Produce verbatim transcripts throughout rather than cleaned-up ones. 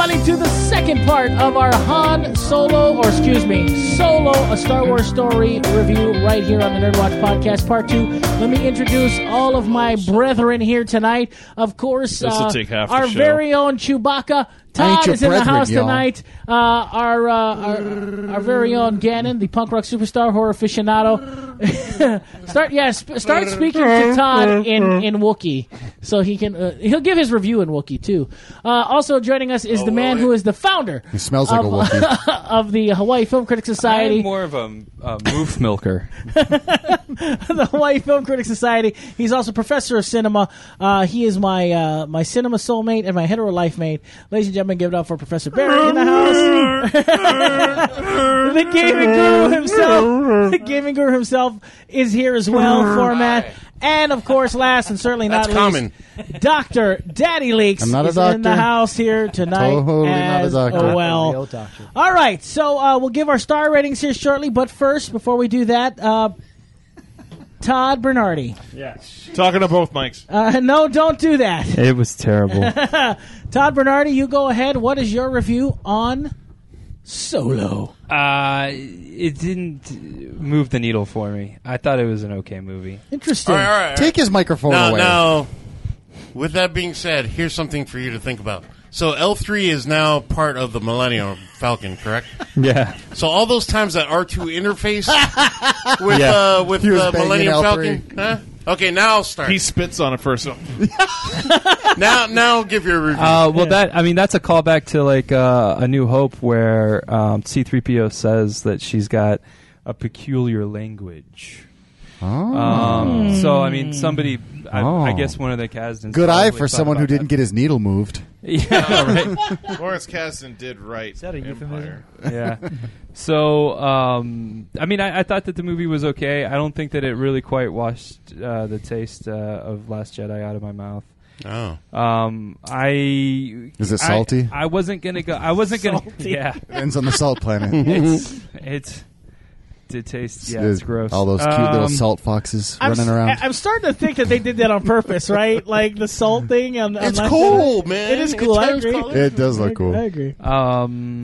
everybody, to the second part of our Han Solo, or excuse me, Solo, a Star Wars story review right here on the Nerd Watch Podcast, Part two. Let me introduce all of my brethren here tonight. Of course, uh, take half the our show. very own Chewbacca. Todd is in the brethren, house y'all. tonight. Uh, our, uh, our our very own Gannon, the punk rock superstar, horror aficionado. start, yeah, sp- start speaking to Todd in, in Wookiee, so he can uh, he'll give his review in Wookiee too. Uh, also joining us is the man who is the founder. He smells like of, a Wookiee. of the Hawaii Film Critics Society. I'm more of a, a moof milker. The Hawaii Film Critics Society. He's also professor of cinema. Uh, he is my uh, my cinema soulmate and my hetero life mate. Ladies and gentlemen, give it up for Professor Barry in the house. The gaming guru himself. The gaming guru himself is here as well. Format. And of course, last and certainly not That's least, Doctor Daddy Leaks I'm not a is in the doctor. house here tonight. Totally not a as doctor. well. Real doctor. All right, so uh, we'll give our star ratings here shortly. But first, before we do that, uh, Todd Bernardi. Talking to both mics. Uh, no, don't do that. It was terrible. Todd Bernardi, you go ahead. What is your review on Solo? uh, it didn't move the needle for me. I thought it was an okay movie. Interesting. All right, all right, all right. Take his microphone Now, away. now, with that being said, here's something for you to think about. So L three is now part of the Millennium Falcon, correct? Yeah. So all those times that R two interface with Yeah. uh, with He was uh, banging Millennium L three. Falcon, huh? Okay, now I'll start. He spits on it first. now, now give your review. Uh, well, that I mean, that's a callback to like uh, A New Hope, where um, C three P O says that she's got a peculiar language. Oh. Um, so I mean, somebody, I, Oh. I guess one of the Kasdans. Good eye probably for thought someone who about didn't get his needle moved. that. Yeah, right. Lawrence Kasdan did write that a Empire. Yeah. So, um, I mean, I, I thought that the movie was okay. I don't think that it really quite washed uh, the taste uh, of Last Jedi out of my mouth. oh. Um, I Is it I- salty? I, wasn't gonna go. I wasn't gonna. Yeah. Ends on the salt planet. It's it's it tastes. Yeah, it's gross. All those cute little Um, salt foxes I'm, running s- around. I'm starting to think that they did that on purpose, right? Like the salt thing. On, on It's Last cool, Jedi. man. It is cool. I It's agree. cool. It does look cool. I agree. Um,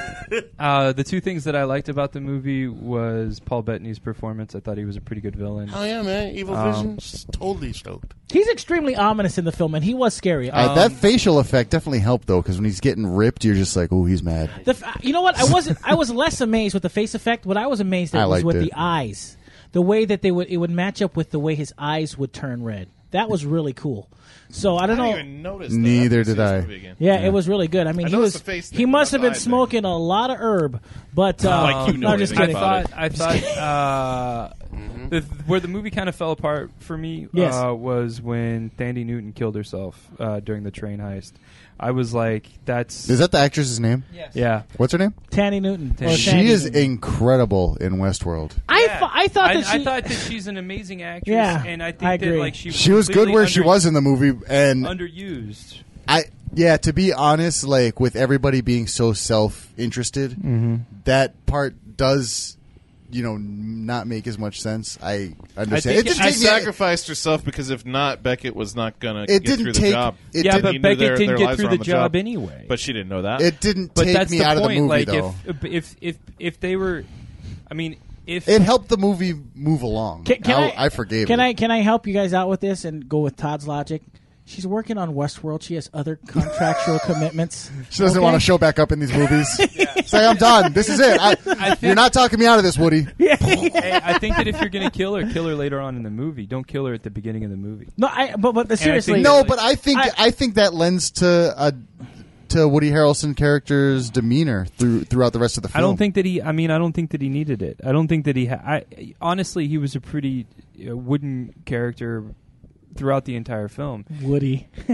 uh, the two things that I liked about the movie was Paul Bettany's performance. I thought he was a pretty good villain. Oh yeah, man! Evil Um, Vision's totally stoked. He's extremely ominous in the film, and he was scary. Uh, Uh, that facial effect definitely helped though, because when he's getting ripped, you're just like, "Oh, he's mad." the f- you know what? I wasn't. I was less amazed with the face effect. What I was amazed I at was liked with it. the eyes, the way that they would it would match up with the way his eyes would turn red. That was really cool. So I I don't know. didn't even notice that. Neither I have to did see this I. movie again. Yeah, it was really good. I mean, I he noticed was the face he thing, must not have the been eye thing. smoking a lot of herb, but uh, Like you know no, just anything kidding. I about thought, I thought, uh, the, where the movie kind of fell apart for me Yes. uh, was when Thandie Newton killed herself uh, during the train heist. I was like, that's Is that the actress's name? yeah. What's her name? Tanny Newton. or She She Tandy is Newton. incredible in Westworld. I th- I thought I, that she. I thought that she's an amazing actress, Yeah, and I think I that agree. like she She was good completely where she under- was in the movie, and underused. I yeah. To be honest, like with everybody being so self-interested, that part does, you know, not make as much sense. I understand. think it didn't She take me- sacrificed herself because if not, Beckett was not going to It get didn't through take- the job. it yeah, didn't- but He knew Beckett their- didn't their get lives through were the on the job job. anyway. But she didn't know that. It didn't But take that's me the out of point. the movie like though. if if if if they were, I mean, if It helped the movie move along. Can, can I, I, I forgave Can it. I can I help you guys out with this and go with Todd's logic? She's working on Westworld. She has other contractual commitments. She doesn't Okay? want to show back up in these movies. Say, I'm done. This is it. I, think- you're not talking me out of this, Woody. Hey, I think that if you're going to kill her, kill her later on in the movie. Don't kill her at the beginning of the movie. No, I, but but seriously, think- No, Like- but I think I- I, think that lends to a to Woody Harrelson character's demeanor through throughout the rest of the film. I don't think that he. I mean, I don't think that he needed it. I don't think that he. Ha- I honestly, he was a pretty uh, wooden character throughout the entire film. Woody. Good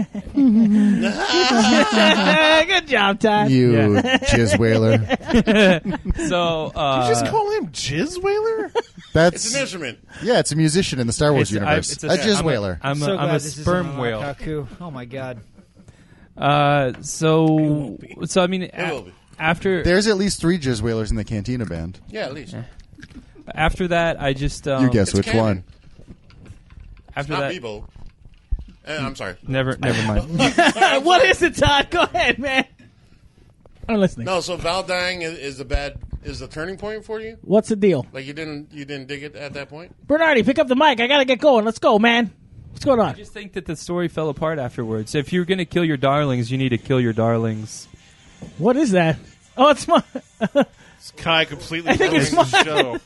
job, Todd. you Yeah. jizz whaler. So uh, Did you just call him Jizz Whaler? That's It's an instrument. yeah, it's a musician in the Star Wars it's- I- universe. it's a, a- jizz I'm whaler. I'm a, so I'm glad a this sperm isn't whale. Kaku. Oh my god. Uh, so so I mean, It will a- be. after There's at least three jizz whalers in the Cantina band. Yeah, at least. after that, I just um, you guess it's which canon. one. After Not that, Bebo. Uh, I'm sorry. never never mind. What is it, Todd? Go ahead, man. I'm listening. No, so Val dying is, is the bad is the turning point for you. What's the deal? Like you didn't you didn't dig it at that point. Bernardi, pick up the mic. I gotta get going. Let's go, man. What's going on? I just think that the story fell apart afterwards. If you're going to kill your darlings, you need to kill your darlings. What is that? Oh, it's my. It's Kai completely I think it's ruining the show.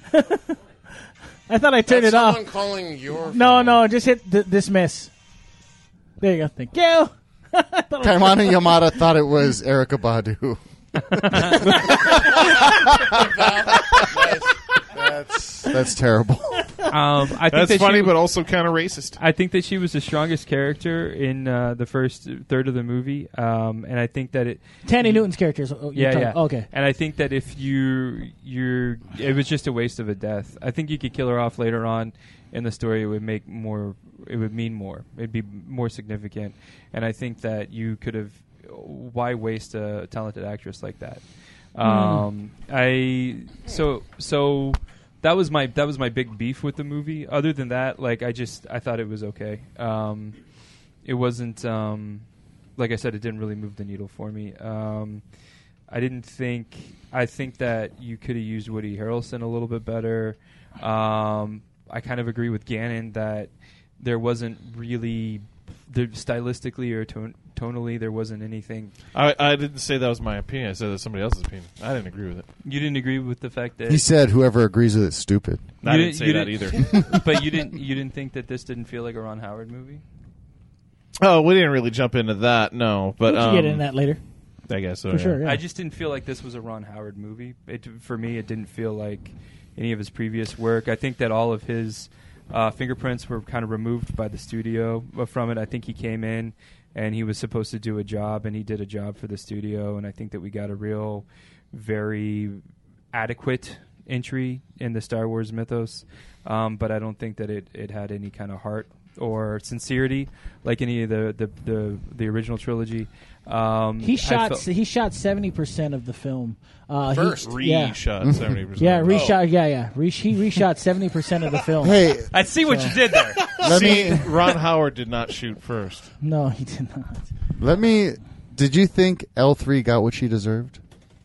I thought I turned That's it off. someone calling your No, phone. no, just hit d- dismiss. There you go. Thank you. Kaimana Yamada thought it was Erykah Badu. that's that's terrible. Um, I think That's that funny, she, but also kind of racist. I think that she was the strongest character in uh, the first third of the movie, um, and I think that it. Tandy Newton's characters. Oh, you're Yeah, talking- yeah. Okay. And I think that if you you're, it was just a waste of a death. I think you could kill her off later on in the story. It would make more. It would mean more. It'd be more significant. And I think that you could have. Why waste a talented actress like that? Um, I so so. That was my that was my big beef with the movie. Other than that, like I just I thought it was okay. Um, it wasn't um, like I said, it didn't really move the needle for me. Um, I didn't think I think that you could have used Woody Harrelson a little bit better. Um, I kind of agree with Gannon that there wasn't really there, stylistically or ton- tonally there wasn't anything. I, I didn't say that was my opinion. I said that's somebody else's opinion. I didn't agree with it. You didn't agree with the fact that He said, "Whoever agrees with it's stupid." I You didn't didn't- say you that didn't- either. but you didn't you didn't think that this didn't feel like a Ron Howard movie? Oh, we didn't really jump into that, no. But we can um, get into that later. I guess so. For yeah. sure, yeah. I just didn't feel like this was a Ron Howard movie. It, for me, it didn't feel like any of his previous work. I think that all of his uh, fingerprints were kind of removed by the studio from it. I think he came in and he was supposed to do a job, and he did a job for the studio. And I think that we got a real, very adequate entry in the Star Wars mythos. Um, but I don't think that it, it had any kind of heart or sincerity like any of the the, the, the original trilogy. Um, He I shot. felt- He shot seventy percent of the film. Uh, he- First. yeah, Reshot seventy percent. yeah, reshot. Yeah, yeah. Re- he reshot seventy percent of the film. Hey, I see what you did there. let See, me Ron Howard did not shoot first. No, he did not. let me. Did you think L three got what she deserved?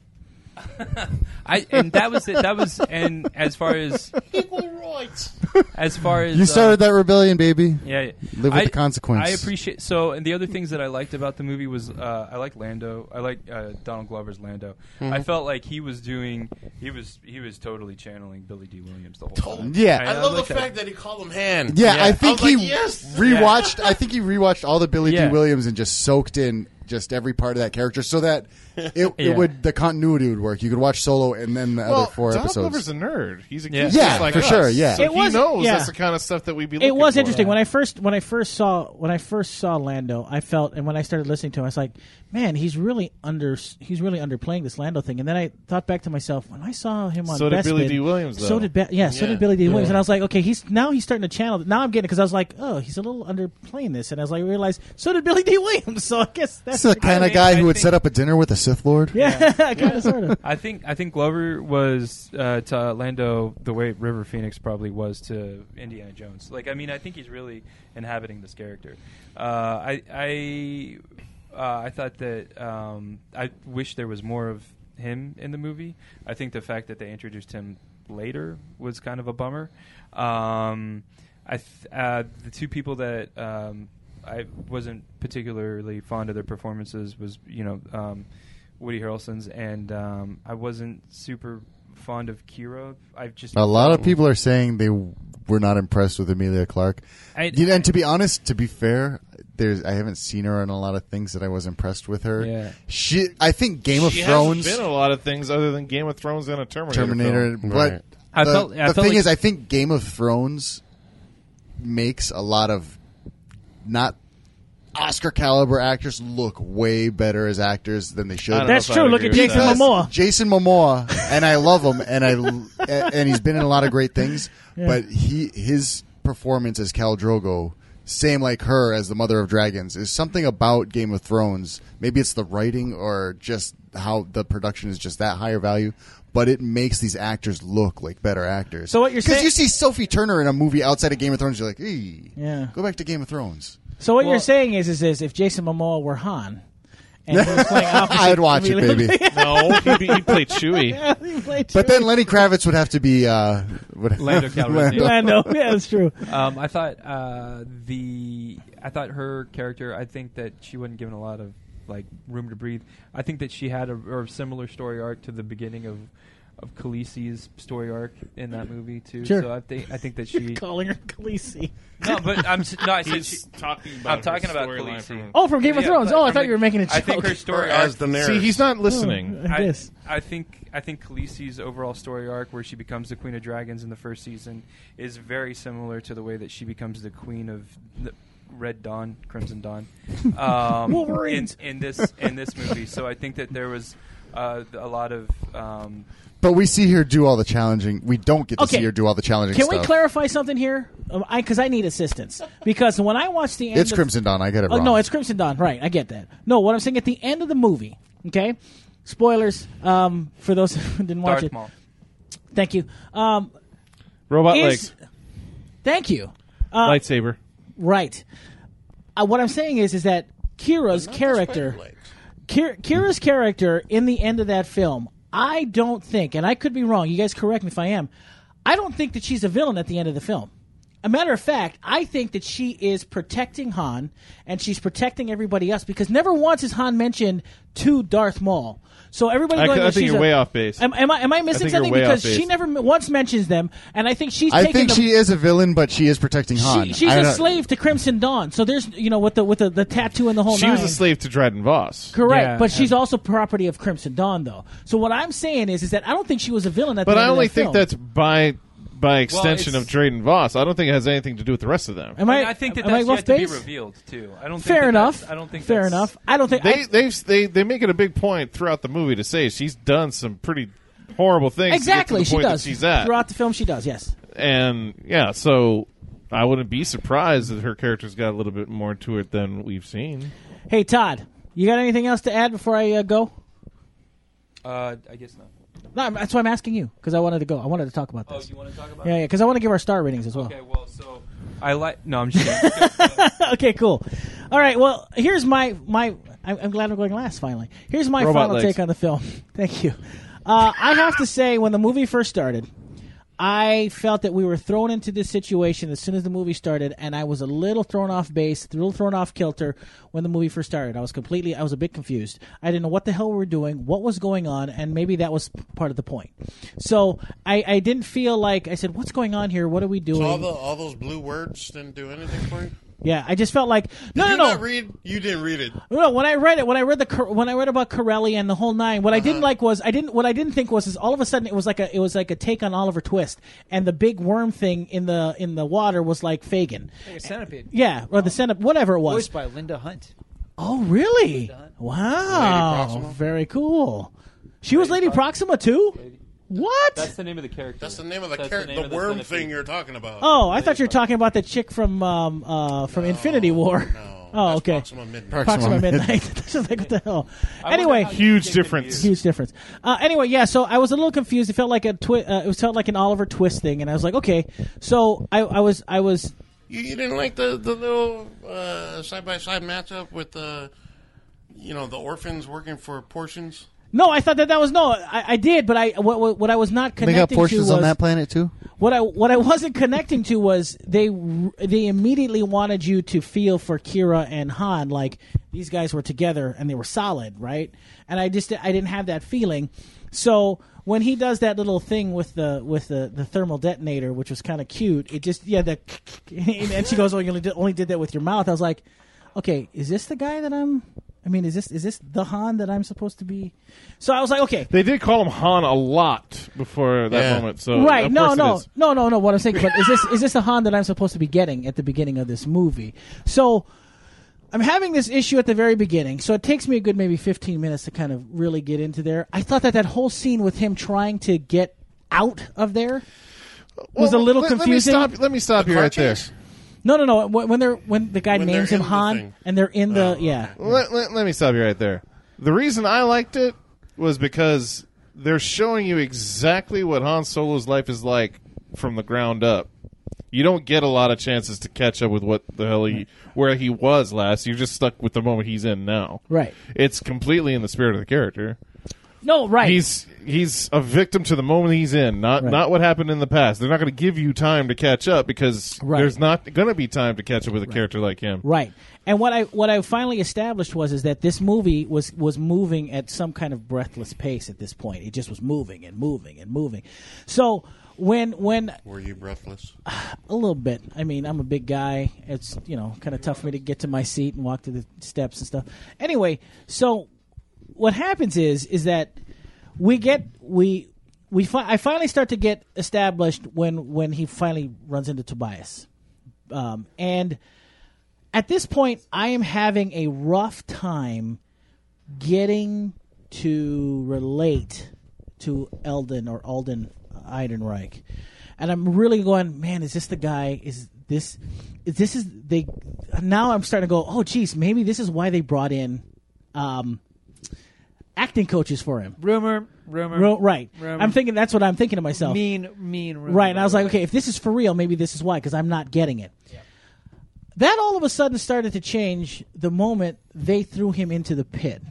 I and that was it. That was and as far as Equal rights. as far as You started uh, that rebellion, baby. yeah. Live with I, the consequence. I appreciate so, and the other things that I liked about the movie was uh, I like Lando. I like uh, Donald Glover's Lando. Mm-hmm. I felt like he was doing he was he was totally channeling Billy D. Williams the whole time. Yeah. I love like the fact that he called him hand. Yeah, Yeah. I I think was he like, yes! rewatched. I think he rewatched all the Billy Yeah. D. Williams and just soaked in just every part of that character, so that it, Yeah. it would the continuity would work. You could watch Solo and then the Well, other four Donald episodes. Glover's a nerd. He's a Yeah. geek Yeah, just like for us. sure, yeah. So It he was- knows yeah. that's the kind of stuff that we'd be looking It was for. interesting when I first when I first saw when I first saw Lando. I felt, and when I started listening to him, I was like, "Man, he's really under he's really underplaying this Lando thing." And then I thought back to myself when I saw him on So did Billy Bespin, D. Williams, though. So did Be- yeah, so Yeah. did Billy D. Williams. Yeah. And I was like, okay, he's now he's starting to channel. Now I'm getting it because I was like, oh, he's a little underplaying this, and I was like, realized so did Billy D. Williams. So I guess that's That's the kind I of think- guy I who would think- set up a dinner with a Sith Lord. yeah, kind of sort of. I think I think Glover was uh, to Lando the way River Phoenix probably was to Indiana Jones. Like, I mean, I think he's really inhabiting this character. Uh, I I uh, I thought that um, I wish there was more of him in the movie. I think the fact that they introduced him later was kind of a bummer. Um, I th- uh, the two people that um, I wasn't particularly fond of their performances was you know. Um, Woody Harrelson's, and um, I wasn't super fond of Kira. I've just A lot of people are saying they were not impressed with Emilia Clarke. I, You know, and to be honest, to be fair, there's I haven't seen her in a lot of things that I was impressed with her. Yeah. She, I think Game of she Thrones, hasn't been in a lot of things other than Game of Thrones and a Terminator. Terminator, film. but Right. I the, felt- I the felt thing like- is, I think Game of Thrones makes a lot of not Oscar caliber actors look way better as actors than they should. I don't know That's if true. I'd Look at agree with Jason that. Momoa. Jason Momoa, and I love him, and I and he's been in a lot of great things. Yeah. But he his performance as Khal Drogo, same like her as the Mother of Dragons, is something about Game of Thrones. Maybe it's the writing or just how the production is just that higher value. But it makes these actors look like better actors. So what you're Because saying- you see Sophie Turner in a movie outside of Game of Thrones, you're like, hey, Yeah. go back to Game of Thrones. So what Well- you're saying is, is, is if Jason Momoa were Han, and he was playing opposite. I'd watch it, baby. No, he'd, be, he'd play Chewie. Yeah, he played But then Chewie. Lenny Kravitz would have to be uh, would, Lando Calrissian. Lando. Yeah, that's true. Um, I thought uh, the I thought her character. I think that she wasn't given a lot of like room to breathe. I think that she had a, a similar story arc to the beginning of of Khaleesi's story arc in that movie too. Sure. So I think I think that she. Calling her Khaleesi. No, but I'm s- no. I said she, He's talking about. I'm talking her about storyline Khaleesi. from- Oh, from Game of Yeah, Thrones. but Oh, I from thought the- you were making a joke. I think her Or story as arc. Daenerys. See, he's not listening. I I, guess. I think I think Khaleesi's overall story arc, where she becomes the Queen of Dragons in the first season, is very similar to the way that she becomes the Queen of the Red Dawn, Crimson Dawn, um, in, Wolverines. in this in this movie. So I think that there was uh, a lot of. Um, But we see her do all the challenging. We don't get to Okay. see her do all the challenging Can stuff. we clarify something here? Um, I Because I need assistance. Because when I watched the end It's of, Crimson Dawn. I get it Oh, wrong. no, it's Crimson Dawn. Right, I get that. No, what I'm saying at the end of the movie, okay? Spoilers um, for those who didn't watch Darth it. Maul. Thank you. Um, Robot is- legs, Thank you. Uh, lightsaber. Right. Uh, what I'm saying is, is that Kira's Not the character, spider legs. Kira, Kira's character in the end of that film, I don't think, and I could be wrong. You guys correct me if I am. I don't think that she's a villain at the end of the film. A matter of fact, I think that she is protecting Han, and she's protecting everybody else because never once is Han mentioned to Darth Maul. So everybody, I, going, I well, think she's you're a- way off base. Am, am I am I missing think you're something? way Because off she base. never m- once mentions them, and I think she's. I taking think the, she is a villain, but she is protecting Han. She, she's I a don't- slave to Crimson Dawn. So there's, you know, with the with the, the tattoo and the whole She nine. was a slave to Dryden Voss. Correct, Yeah, but she's and- also property of Crimson Dawn, though. So what I'm saying is, is that I don't think she was a villain at But the I end only of that think film. that's by by extension it's- of Dryden Voss. I don't think it has anything to do with the rest of them. Am I, I? mean, I think that am I that's off yet to be base? revealed too. I don't. Think Fair that enough. that's- I don't think. Fair that's, enough. I don't think. They I, they they they make it a big point throughout the movie to say she's done some pretty horrible things exactly, to get to the she point does. that she's at. Throughout the film, she does. Yes. And yeah, so I wouldn't be surprised that her character's got a little bit more to it than we've seen. Hey, Todd, you got anything else to add before I uh, go? Uh, I guess not. No, I'm- that's why I'm asking you because I wanted to go. I wanted to talk about Oh, this. you want to talk about? Yeah, yeah, because I want to give our star ratings as well. Okay. Well, so I like. No, I'm just. Kidding. Okay, cool. All right, well, here's my my. I'm, I'm glad I'm going last. Finally, here's my Robot final legs. take on the film. Thank you. Uh, I have to say, when the movie first started, I felt that we were thrown into this situation as soon as the movie started, and I was a little thrown off base, a little thrown off kilter when the movie first started. I was completely, I was a bit confused. I didn't know what the hell we were doing, what was going on, and maybe that was part of the point. So I, I didn't feel like I said, "What's going on here? What are we doing?" So all the all those blue words didn't do anything for you. Yeah, I just felt like no, Did no, you no. not read? You didn't read it. No, when I read it, when I read the Cor- when I read about Corelli and the whole nine, what I didn't like was I didn't what I didn't think was is all of a sudden it was like a it was like a take on Oliver Twist, and the big worm thing in the in the water was like Fagin. Like a centipede. Yeah, or the centipede, whatever it was. Voiced by Linda Hunt. Oh, really? Linda Hunt. Wow, Lady Proxima? very cool. She was Lady Proxima too. What? That's the name of the character. That's the name of the That's character, name the, of worm centipede. thing you're talking about. Oh, I thought you were talking about the chick from um uh from Infinity War. No. Oh, that's okay. Proxima Midnight. Proxima Proxima Midnight. That's just like what the hell. I Anyway, wonder how you Huge get difference. confused. huge difference. Uh, anyway, yeah. So I was a little confused. It felt like a twi- uh, It was felt like an Oliver Twist thing, and I was like, okay. So I, I was, I was. You, you didn't like the the little side by side matchup with the, you know, the orphans working for portions. No, I thought that that was no. I, I did, but I what, what what I was not They connecting got portions to was on that planet too. what I what I wasn't connecting to was they they immediately wanted you to feel for Kira and Han like these guys were together and they were solid, right? And I just I didn't have that feeling. So when he does that little thing with the with the, the thermal detonator, which was kind of cute, it just yeah the and she goes, oh, you only did, only did that with your mouth. I was like, okay, is this the guy that I'm? I mean, is this is this the Han that I'm supposed to be? So I was like, okay, They did call him Han a lot before that Yeah. moment. So right? of No, course it no, is. no, no, no. What I'm saying, but is this is this the Han that I'm supposed to be getting at the beginning of this movie? So I'm having this issue at the very beginning. So it takes me a good maybe fifteen minutes to kind of really get into there. I thought that that whole scene with him trying to get out of there was a Well, little let, confusing. Let me stop, let me stop The you car right there. chase? No, no, no. When when they're when the guy When names they're him in the Han thing. and they're in the Oh, yeah. Let, let, let me stop you right there. The reason I liked it was because they're showing you exactly what Han Solo's life is like from the ground up. You don't get a lot of chances to catch up with what the hell he, where he was last. You're just stuck with the moment he's in now. Right. It's completely in the spirit of the character. No, right. He's he's a victim to the moment he's in, not Right. not what happened in the past. They're not going to give you time to catch up because Right. there's not going to be time to catch up with a character like him. Right. And what I what I finally established was is that this movie was was moving at some kind of breathless pace at this point. It just was moving and moving and moving. So when when Were you breathless? a little bit. I mean, I'm a big guy. It's, you know, kind of tough for me to get to my seat and walk to the steps and stuff. Anyway, so what happens is is that we get we we fi- I finally start to get established when when he finally runs into Tobias. Um, and at this point, I am having a rough time getting to relate to Eldon or Alden Ehrenreich, and I'm really going, man, is this the guy? Is this? Is this is they? Now I'm starting to go, oh, geez, maybe this is why they brought in um, acting coaches for him. Rumor, rumor. Ro- right. Rumor. I'm thinking that's what I'm thinking to myself. Mean, mean rumor. Right, and I was like, okay, if this is for real, maybe this is why, because I'm not getting it. That all of a sudden started to change the moment they threw him into the pit.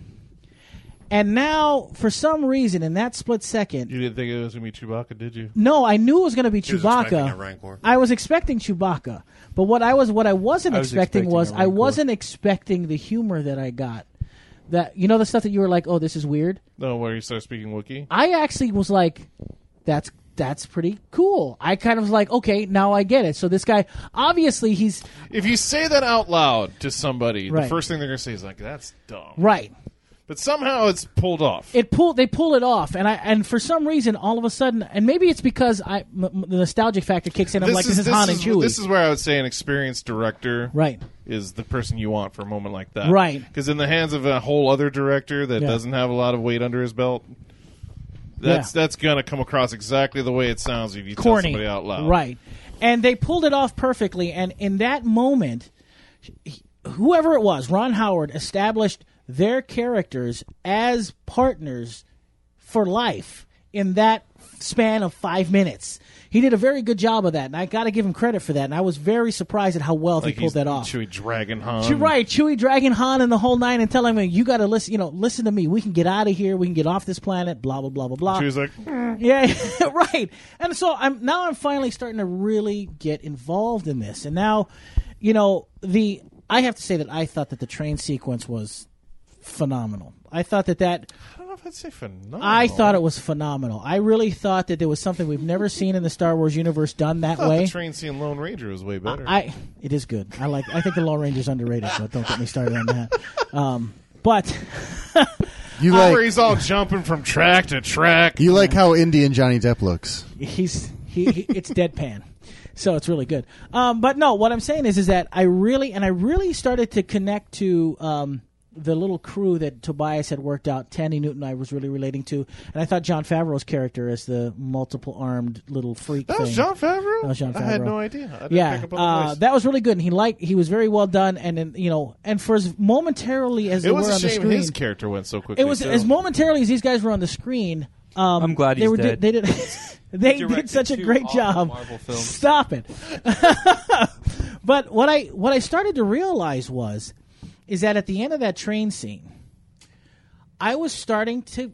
And now, for some reason, in that split second, You didn't think it was going to be Chewbacca, did you? no, I knew it was going to be He was expecting a Chewbacca. Rancor. I was expecting Chewbacca, but what I was what I wasn't I was expecting, expecting was a I Rancor. wasn't expecting the humor that I got. That you know the stuff that you were like, oh, this is weird. No, where you start speaking Wookiee? I actually was like, that's that's pretty cool. I kind of was like, okay, now I get it. So this guy, obviously, he's If you say that out loud to somebody, Right. the first thing they're going to say is like, that's dumb. right. But somehow it's pulled off. It pull they pull it off, and I and for some reason, all of a sudden, and maybe it's because I m- m- the nostalgic factor kicks in. I'm like, this is Han and Chewie. This is where I would say an experienced director Right. is the person you want for a moment like that. Right. Because in the hands of a whole other director that Yeah. doesn't have a lot of weight under his belt, that's Yeah. that's going to come across exactly the way it sounds if you tell Corny, somebody out loud. right? And they pulled it off perfectly. And in that moment, he- whoever it was, Ron Howard established their characters as partners for life in that span of five minutes. He did a very good job of that, and I got to give him credit for that. And I was very surprised at how well Like he pulled he's that off. Chewie Dragon Han. Chew- right, Chewie, Dragon, Han, and the whole nine, and telling him, "You got to listen. You know, listen to me. We can get out of here. We can get off this planet. Blah blah blah blah blah." Chewie's like, Yeah, right. And so I'm now I'm finally starting to really get involved in this. And now, you know, the I have to say that I thought that the train sequence was phenomenal. I thought that that I don't know if I'd say phenomenal. I thought it was phenomenal. I really thought that there was something we've never seen in the Star Wars universe done that I thought way. the train scene Lone Ranger was way better. I it is good. I like. I think the Lone Ranger's underrated, but don't get me started on that. Um, but You where like he's all jumping from track to track. you like how Indian Johnny Depp looks. he's he, he it's deadpan, so it's really good. Um, but no, what I'm saying is is that I really and I really started to connect to um, the little crew that Tobias had worked out. Tandy Newton I was really relating to, and I thought Jon Favreau's character as the multiple armed little freak. That thing. was Jon Favreau? That was Jon I had Favreau. no idea. I didn't Yeah, pick up on the uh, voice. that was really good, and he liked. He was very well done, and then you know, and for as momentarily as It they was were a on the shame screen, his character went so quickly. it was too. as momentarily as these guys were on the screen. Um, I'm glad they he's were dead. They did. They did Directed such a two great awesome job. Marvel films. Stop it. But what I what I started to realize was, is that at the end of that train scene, I was starting to,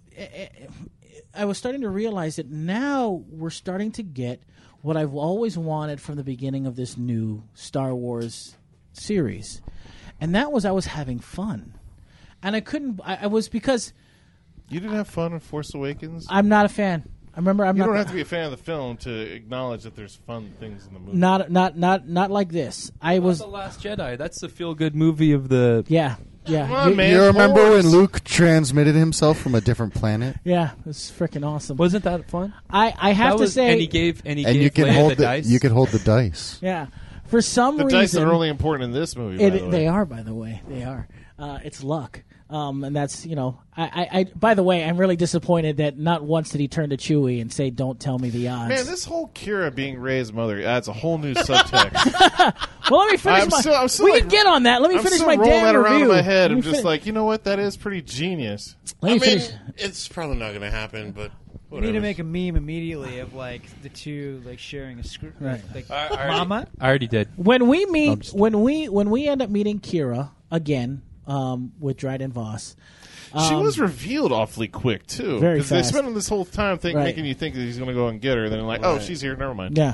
I was starting to realize that now we're starting to get what I've always wanted from the beginning of this new Star Wars series, and that was I was having fun, and I couldn't. I, I was because You didn't have fun in Force Awakens? I'm not a fan. I remember I'm you not. don't have to be a fan of the film to acknowledge that there's fun things in the movie. Not not not not like this. I was The Last Jedi. That's the feel-good movie of the. yeah yeah Come on, You- man. You remember horse. when Luke transmitted himself from a different planet? yeah. It was freaking awesome. Wasn't that fun? I I have That to was, say and he gave and he And gave you can Leia hold the, the, dice. you can hold the dice. yeah. For some The reason, dice that are only important in this movie, by it, the way. they are by the way they are. Uh, it's luck. Um, and that's, you know, I, I, I, by the way, I'm really disappointed that not once did he turn to Chewie and say, don't tell me the odds. Man, this whole Kira being Rey's mother adds a whole new subtext. well, let me finish I'm my, still- I'm still we like- can get on that. Let me I'm finish still my rolling damn that around review. in my head. Let me I'm just fin- like, you know what? That is pretty genius. let I me mean, finish. it's probably not going to happen, but We need to make a meme immediately of like the two like sharing a screen. Right. Like, I- I already- Mama. I already did. When we meet, I'm just- when we when we end up meeting Kira again um, with Dryden Voss, She um, was revealed awfully quick too, Very because they fast. spent this whole time think, Right. making you think that he's going to go and get her. Then like, oh, Right. she's here. Never mind. yeah.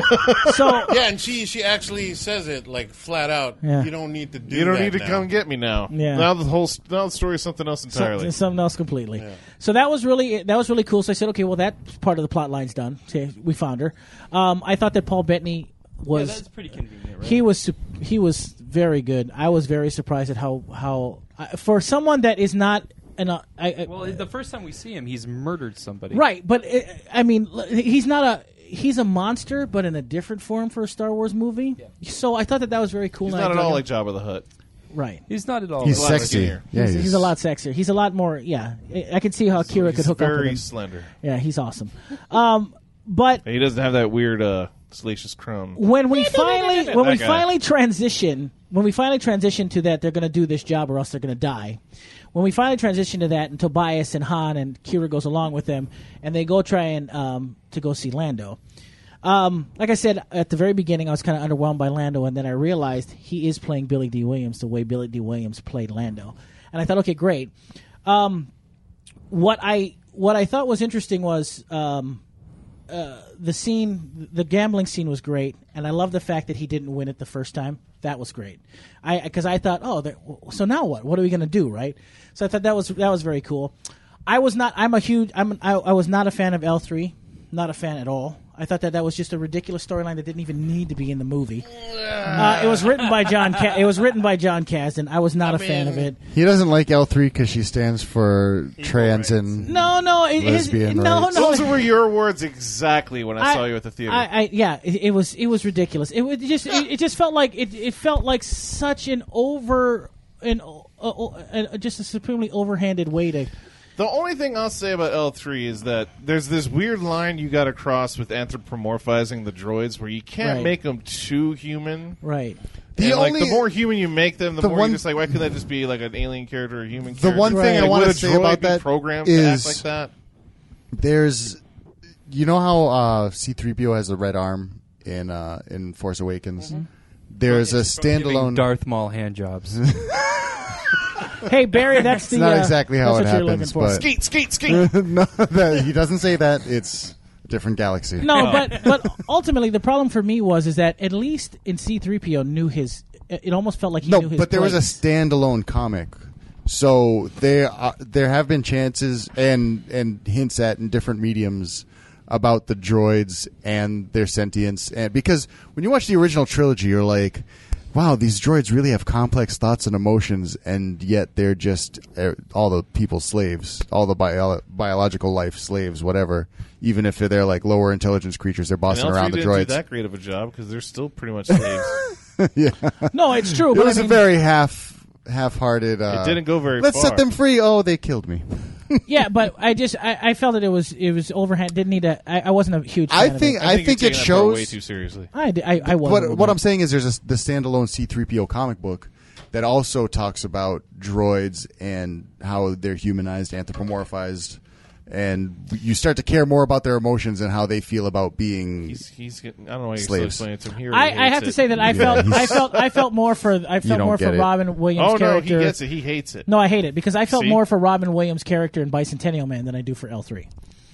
So Yeah, and she she actually says it like flat out. Yeah. You don't need to do. You don't that need to now. come get me now. Yeah. Now the whole now the story is something else entirely. Something, something else completely. Yeah. So that was really that was really cool. So I said, okay, well that part of the plot line's done. Okay, we found her. Um, I thought that Paul Bettany was yeah, that's pretty convenient, right? he was sup- he was very good. I was very surprised at how how uh, for someone that is not an uh, I, I, Well, the first time we see him, he's murdered somebody. right, but uh, I mean l- he's not a. He's a monster, but in a different form for a Star Wars movie. Yeah. So I thought that that was very cool. He's and I not at dug all him. like Jabba the Hutt. right. He's not at all. He's a lot sexy. skinnier. Yeah, he's, he's a lot sexier. He's a lot more. Yeah, I I can see how Kira He's could hook up with very him. slender. Yeah, he's awesome. Um, but And he doesn't have that weird uh, salacious crumb. when we finally when we That guy. finally transition when we finally transition to that, they're going to do this job or else they're going to die. When we finally transition to that, and Tobias and Han and Kira goes along with them, and they go try and um, to go see Lando. Um, like I said at the very beginning, I was kind of underwhelmed by Lando, and then I realized he is playing Billy D. Williams the way Billy D. Williams played Lando, and I thought, okay, great. Um, what I what I thought was interesting was um, uh, the scene, the gambling scene was great, and I love the fact that he didn't win it the first time. That was great. I because I thought, oh, there- so now what? What are we going to do, right? So I thought that was that was very cool. I was not. I'm a huge. I'm. I, I was not a fan of L three. Not a fan at all. I thought that that was just a ridiculous storyline that didn't even need to be in the movie. Uh, it was written by John. Ca- it was written by John Kasdan. I was not I a fan of mean- it. He doesn't like L three because she stands for trans and No, no, it, his, Lesbian no, rights. no. Those were your words exactly when I, saw you at the theater. I, I yeah, it, it was it was ridiculous. It was just it, it just felt like it, it felt like such an over an uh, uh, uh, just a supremely overhanded way to. The only thing I'll say about L three is that there's this weird line you got to cross with anthropomorphizing the droids where you can't Right. make them too human. Right. The And, like, only- the more human you make them, the, the more one- you're just like, why couldn't that just be like an alien character or a human The character? one thing Right. I want Would to a say droid about be that programmed to act is like that? there's, you know how uh, C three P O has the red arm in uh, in Force Awakens. Mm-hmm. There's a From giving standalone. Darth Maul hand jobs. Hey Barry, that's the. It's not uh, exactly how that's it what you're happens, looking for. but- Skeet, skeet, skeet. no, that, he doesn't say that. It's a different galaxy. No, but but ultimately the problem for me was is that at least in C three P O knew his. It almost felt like he no, knew his. but there was a place. standalone comic. So there, are, there have been chances and and hints at in different mediums about the droids and their sentience, and because when you watch the original trilogy, you're like, wow, these droids really have complex thoughts and emotions, and yet they're just uh, all the people slaves, all the bio- biological life slaves, whatever. Even if they're like lower intelligence creatures, they're And bossing L three around the didn't droids. do that great of a job because they're still pretty much slaves. No, it's true. It but was I a mean, very half half-hearted. Uh, It didn't go very Let's far. set them free. Oh, they killed me. yeah, but I just I, I felt that it was it was overhand. Didn't need to. I, I wasn't a huge. Fan I of think it. I you're think it taking that part way shows. too seriously. I did- I, I was. a What little what bit. I'm saying is there's a, the standalone C three P O comic book that also talks about droids and how they're humanized, anthropomorphized, and you start to care more about their emotions and how they feel about being. He's he's getting. I don't know why you're still Slaves. explaining it to him here. I, I have to say that I Yeah, felt he's- I felt I felt more for I felt don't more for get it. Robin Williams' Oh no, he character. gets it. He hates it. No, I hate it because I felt See? more for Robin Williams' character in Bicentennial Man than I do for L three.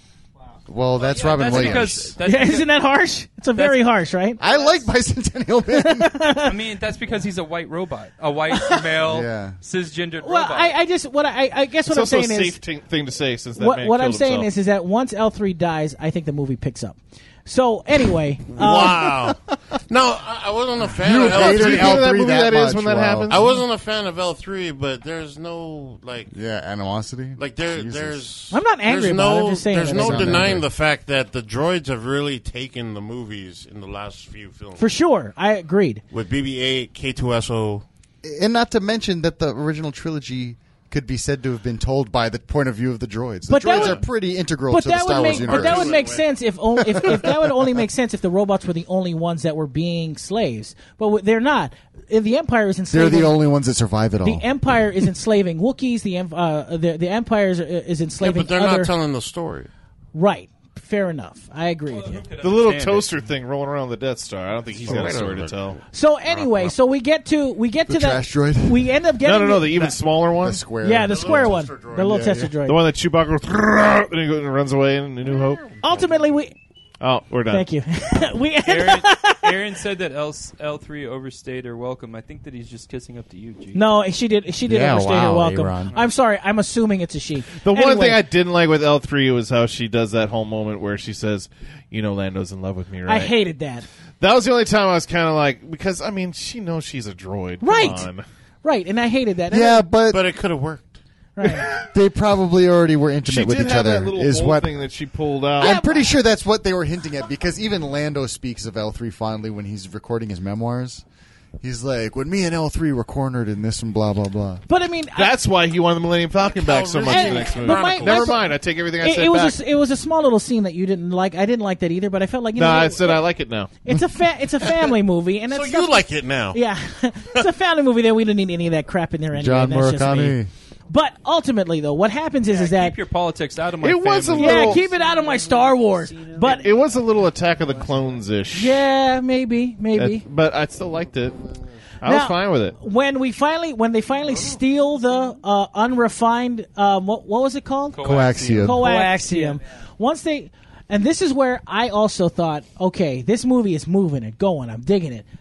Well, that's Robin that's Williams. because that's Yeah, because, isn't that harsh? It's a very harsh, right? I like Bicentennial Man. I mean, that's because he's a white robot, a white male Yeah. cisgendered Well, robot. I, I just what I, I guess It's what I'm also a saying safe is t- thing to say since that what, man what I'm killed saying himself. is is that once L three dies, I think the movie picks up. So anyway, um, Wow. No, I, I wasn't a fan You of L hated Do you three. know L that three movie that that is much, when that wow. happens? I wasn't a fan of L three, but there's no like Yeah, animosity. like there Jesus. there's I'm not angry there's about it, no I'm just saying there's that no it's not denying angry. the fact that the droids have really taken the movies in the last few films. for sure, I agreed. With B B eight, K two S O. And not to mention that the original trilogy could be said to have been told by the point of view of the droids. The But that droids would- are pretty integral But to the that Star would Wars make universe. but that would make Wait. sense if only if, if that would only make sense if the robots were the only ones that were being slaves. But w- they're not. If the Empire is They're enslaving. the only ones that survive it all. The Empire is enslaving Wookiees. The em- uh, the the Empire is, is Yeah, enslaving but they're other. not telling the story. Right. Fair enough. I agree with you. The little toaster thing rolling around the Death Star. I don't think he's got a story to tell. So anyway, so we get to we get The to trash that. droid? We end up getting No, no, no. the- The even smaller one. The square. yeah, the, The square little one, tester droid. the little Yeah, tester yeah. droid. The one that Chewbacca goes and he goes and runs away in A New Hope. Ultimately, we Oh, we're done. thank you. we end Aaron, up, Aaron said that L L three overstayed her welcome. I think that he's just kissing up to you, G. no, she did. She did Yeah, overstay her wow, welcome. Aaron. I'm sorry. I'm assuming it's a she. The one Anyway, thing I didn't like with L three was how she does that whole moment where she says, "You know, Lando's in love with me, right?" I hated that. That was the only time I was kind of like, because I mean, she knows she's a droid, Come Right. on. Right, and I hated that. And Yeah, but, But it could have worked. right. they probably already were intimate She with did each have other. that little Is hole what thing that she pulled out. I'm pretty sure that's what they were hinting at, because even Lando speaks of L three fondly when he's recording his memoirs. He's like, when me and L three were cornered in this and blah blah blah. But I mean, I- That's why he wanted the Millennium Falcon back so much in the And- next movie. but my- Never my- mind. I take everything I it, said it was back. a, it was a small little scene that you didn't like. I didn't like that either, but I felt like you no, know, I it- said I like it now. it's a fa- it's a family movie, and So that's you stuff- like it now. yeah, it's a family movie that we don't need any of that crap in there anyway. John That's just me. Murakami. But ultimately, though, what happens is is that Keep your politics out of my It was a family. yeah, little- keep it out of my Star Wars. But It was a little Attack of the Clones ish. yeah, maybe, maybe. But I still liked it. I Now, was fine with it. When we finally, when they finally steal the uh, unrefined, um, what, what was it called? Coaxium. Coaxium. Once they, and this is where I also thought, okay, this movie is moving and going. I'm digging it.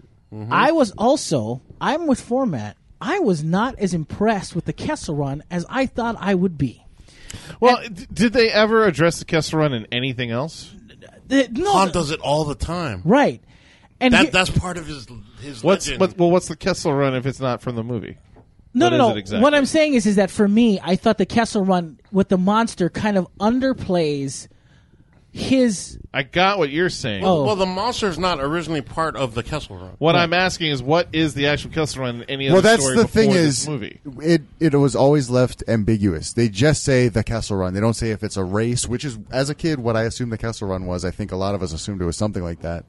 I was also, I'm with Format. I was not as impressed with the Kessel Run as I thought I would be. Well, d- did they ever address the Kessel Run in anything else? The- no, Han the- does it all the time. right. And That he- that's part of his his What's legend. what, well? What's the Kessel Run if it's not from the movie? No, What no, is no. it exactly? What I'm saying is, is that for me, I thought the Kessel Run with the monster kind of underplays his. I got what you're saying. Oh. Well, the monster's not originally part of the Kessel Run. What I'm asking is, what is the actual Kessel Run in any other Well, that's story the before thing this is, movie? it it was always left ambiguous. They just say the Kessel Run. They don't say if it's a race, which is, as a kid, what I assumed the Kessel Run was. I think a lot of us assumed it was something like that,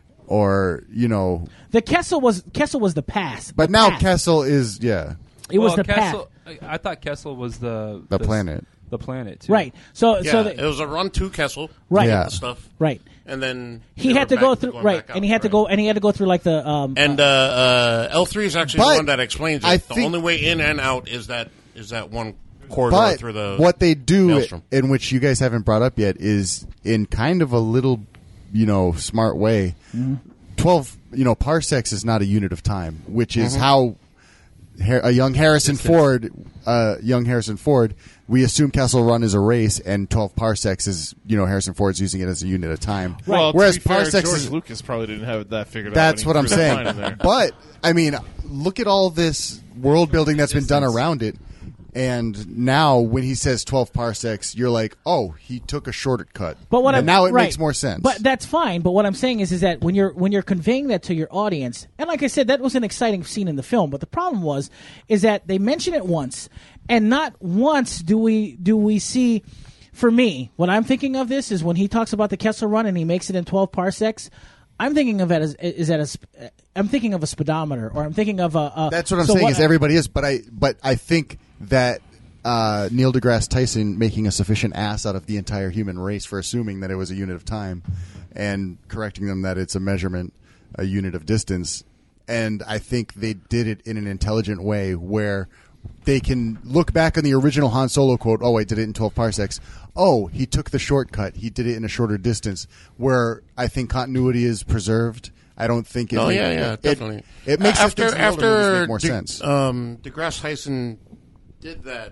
or you know. The Kessel was Kessel was the pass, But the now path. Kessel is yeah it was Well, the Kessel, path, I I thought Kessel was the the planet. The planet, too. right? So, Yeah, so it the, was a run to Kessel. right, Yeah. and stuff, right. and then He they had were to go back- through going right, back out, and he had to right. go, and he had to go through like the um. And uh, uh, L three is actually But the one that explains it. I the think- only way in and out is that is that one corridor But through the. what they do, maelstrom. in which you guys haven't brought up yet, is in kind of a little, you know, smart way. Twelve, you know, parsecs is not a unit of time, which is how Har- a young Harrison Ford, uh, young Harrison Ford, we assume Kessel Run is a race, and twelve parsecs is, you know, Harrison Ford's using it as a unit of time. Well, Whereas to be fair, parsecs George is Lucas probably didn't have that figured That's out. what when I'm he threw that saying. line in there. But I mean, look at all this world building that's been done around it, and now when he says twelve parsecs, you're like, oh, he took a shortcut. But what and I'm, now it right. makes more sense. But that's fine. But what I'm saying is, is that when you're when you're conveying that to your audience, and like I said, that was an exciting scene in the film. But the problem was, is that they mention it once, and not once do we do we see. For me, what I'm thinking of this is when he talks about the Kessel Run and he makes it in twelve parsecs. I'm thinking of it as is that a, sp- I'm thinking of a speedometer, or I'm thinking of a. a that's what I'm so saying is everybody is. But I but I think that uh, Neil deGrasse Tyson making a sufficient ass out of the entire human race for assuming that it was a unit of time, and correcting them that it's a measurement, a unit of distance, and I think they did it in an intelligent way where they can look back on the original Han Solo quote, oh, I did it in twelve parsecs. Oh, he took the shortcut. He did it in a shorter distance, where I think continuity is preserved. I don't think it... Oh, make- yeah, yeah, it, definitely. It makes after the things in the older after movies make more De- sense. Um, DeGrasse Tyson did that.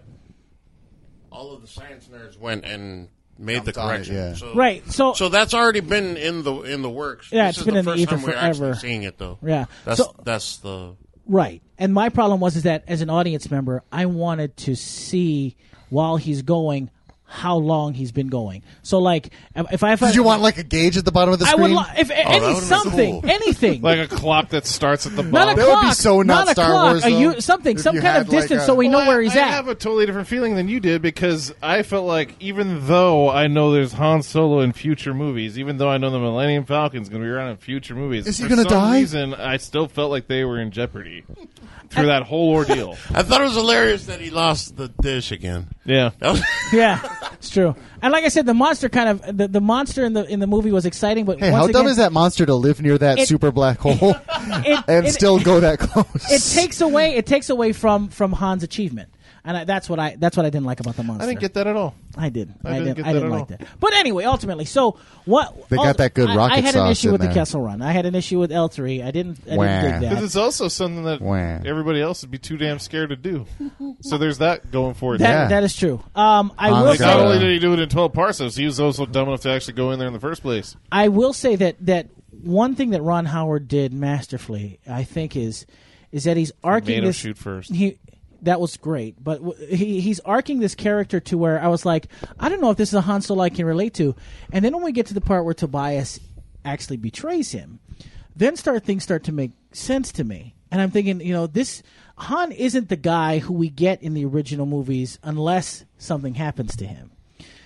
All of the science nerds went and made the Jumped on it, correction. yeah. So, Right, so- so that's already been in the in the works. Yeah, This it's is been the in the first ether time we're actually forever. seeing it, though. Yeah. that's So- that's the. Right. And my problem was is that as an audience member, I wanted to see while he's going how long he's been going. So like if if I if I- Did you want like a gauge at the bottom of the I screen? would li- if any would've been something cool. anything like a clock that starts at the not bottom. a That would clock be so not a Star clock Wars, a though, u- something if some you kind had, of like, distance a- so we know Well, where I- he's I at. have a totally different feeling than you did because I felt like even though I know there's Han Solo in future movies, even though I know the Millennium Falcon's going to be around in future movies, Is he for gonna some die? reason, I still felt like they were in jeopardy through that whole ordeal. I thought it was hilarious that he lost the dish again. Yeah. That was, Yeah. It's true. And like I said, the monster kind of the, the monster in the in the movie was exciting, but Hey, once how again, dumb is that monster to live near that It- super black hole It, and it- still go that close? It takes away. It takes away from from Han's achievement, and I, that's what I that's what I didn't like about the monster. I didn't get that at all. I did. I I, didn't did. get I that didn't at like all. that. But anyway, ultimately, so what? They got that good I- rocket I, had an sauce issue in with the there. Kessel Run. I had an issue with L three. I didn't. I Wah. didn't dig Because that. it's also something that Wah. everybody else would be too damn scared to do. So there's that going for it. That, Yeah. that is true. Um, I Hans will Like, got not say. a- only did he do it in twelve parsecs, he was also dumb enough to actually go in there in the first place. I will say that that one thing that Ron Howard did masterfully, I think, is is that he's arcing made him this. shoot first. He that was great, but w- he he's arcing this character to where I was like, I don't know if this is a Han Solo I can relate to. And then when we get to the part where Tobias actually betrays him, then start things start to make sense to me. And I'm thinking, you know, this Han isn't the guy who we get in the original movies unless something happens to him.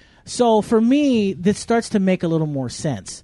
So for me, this starts to make a little more sense.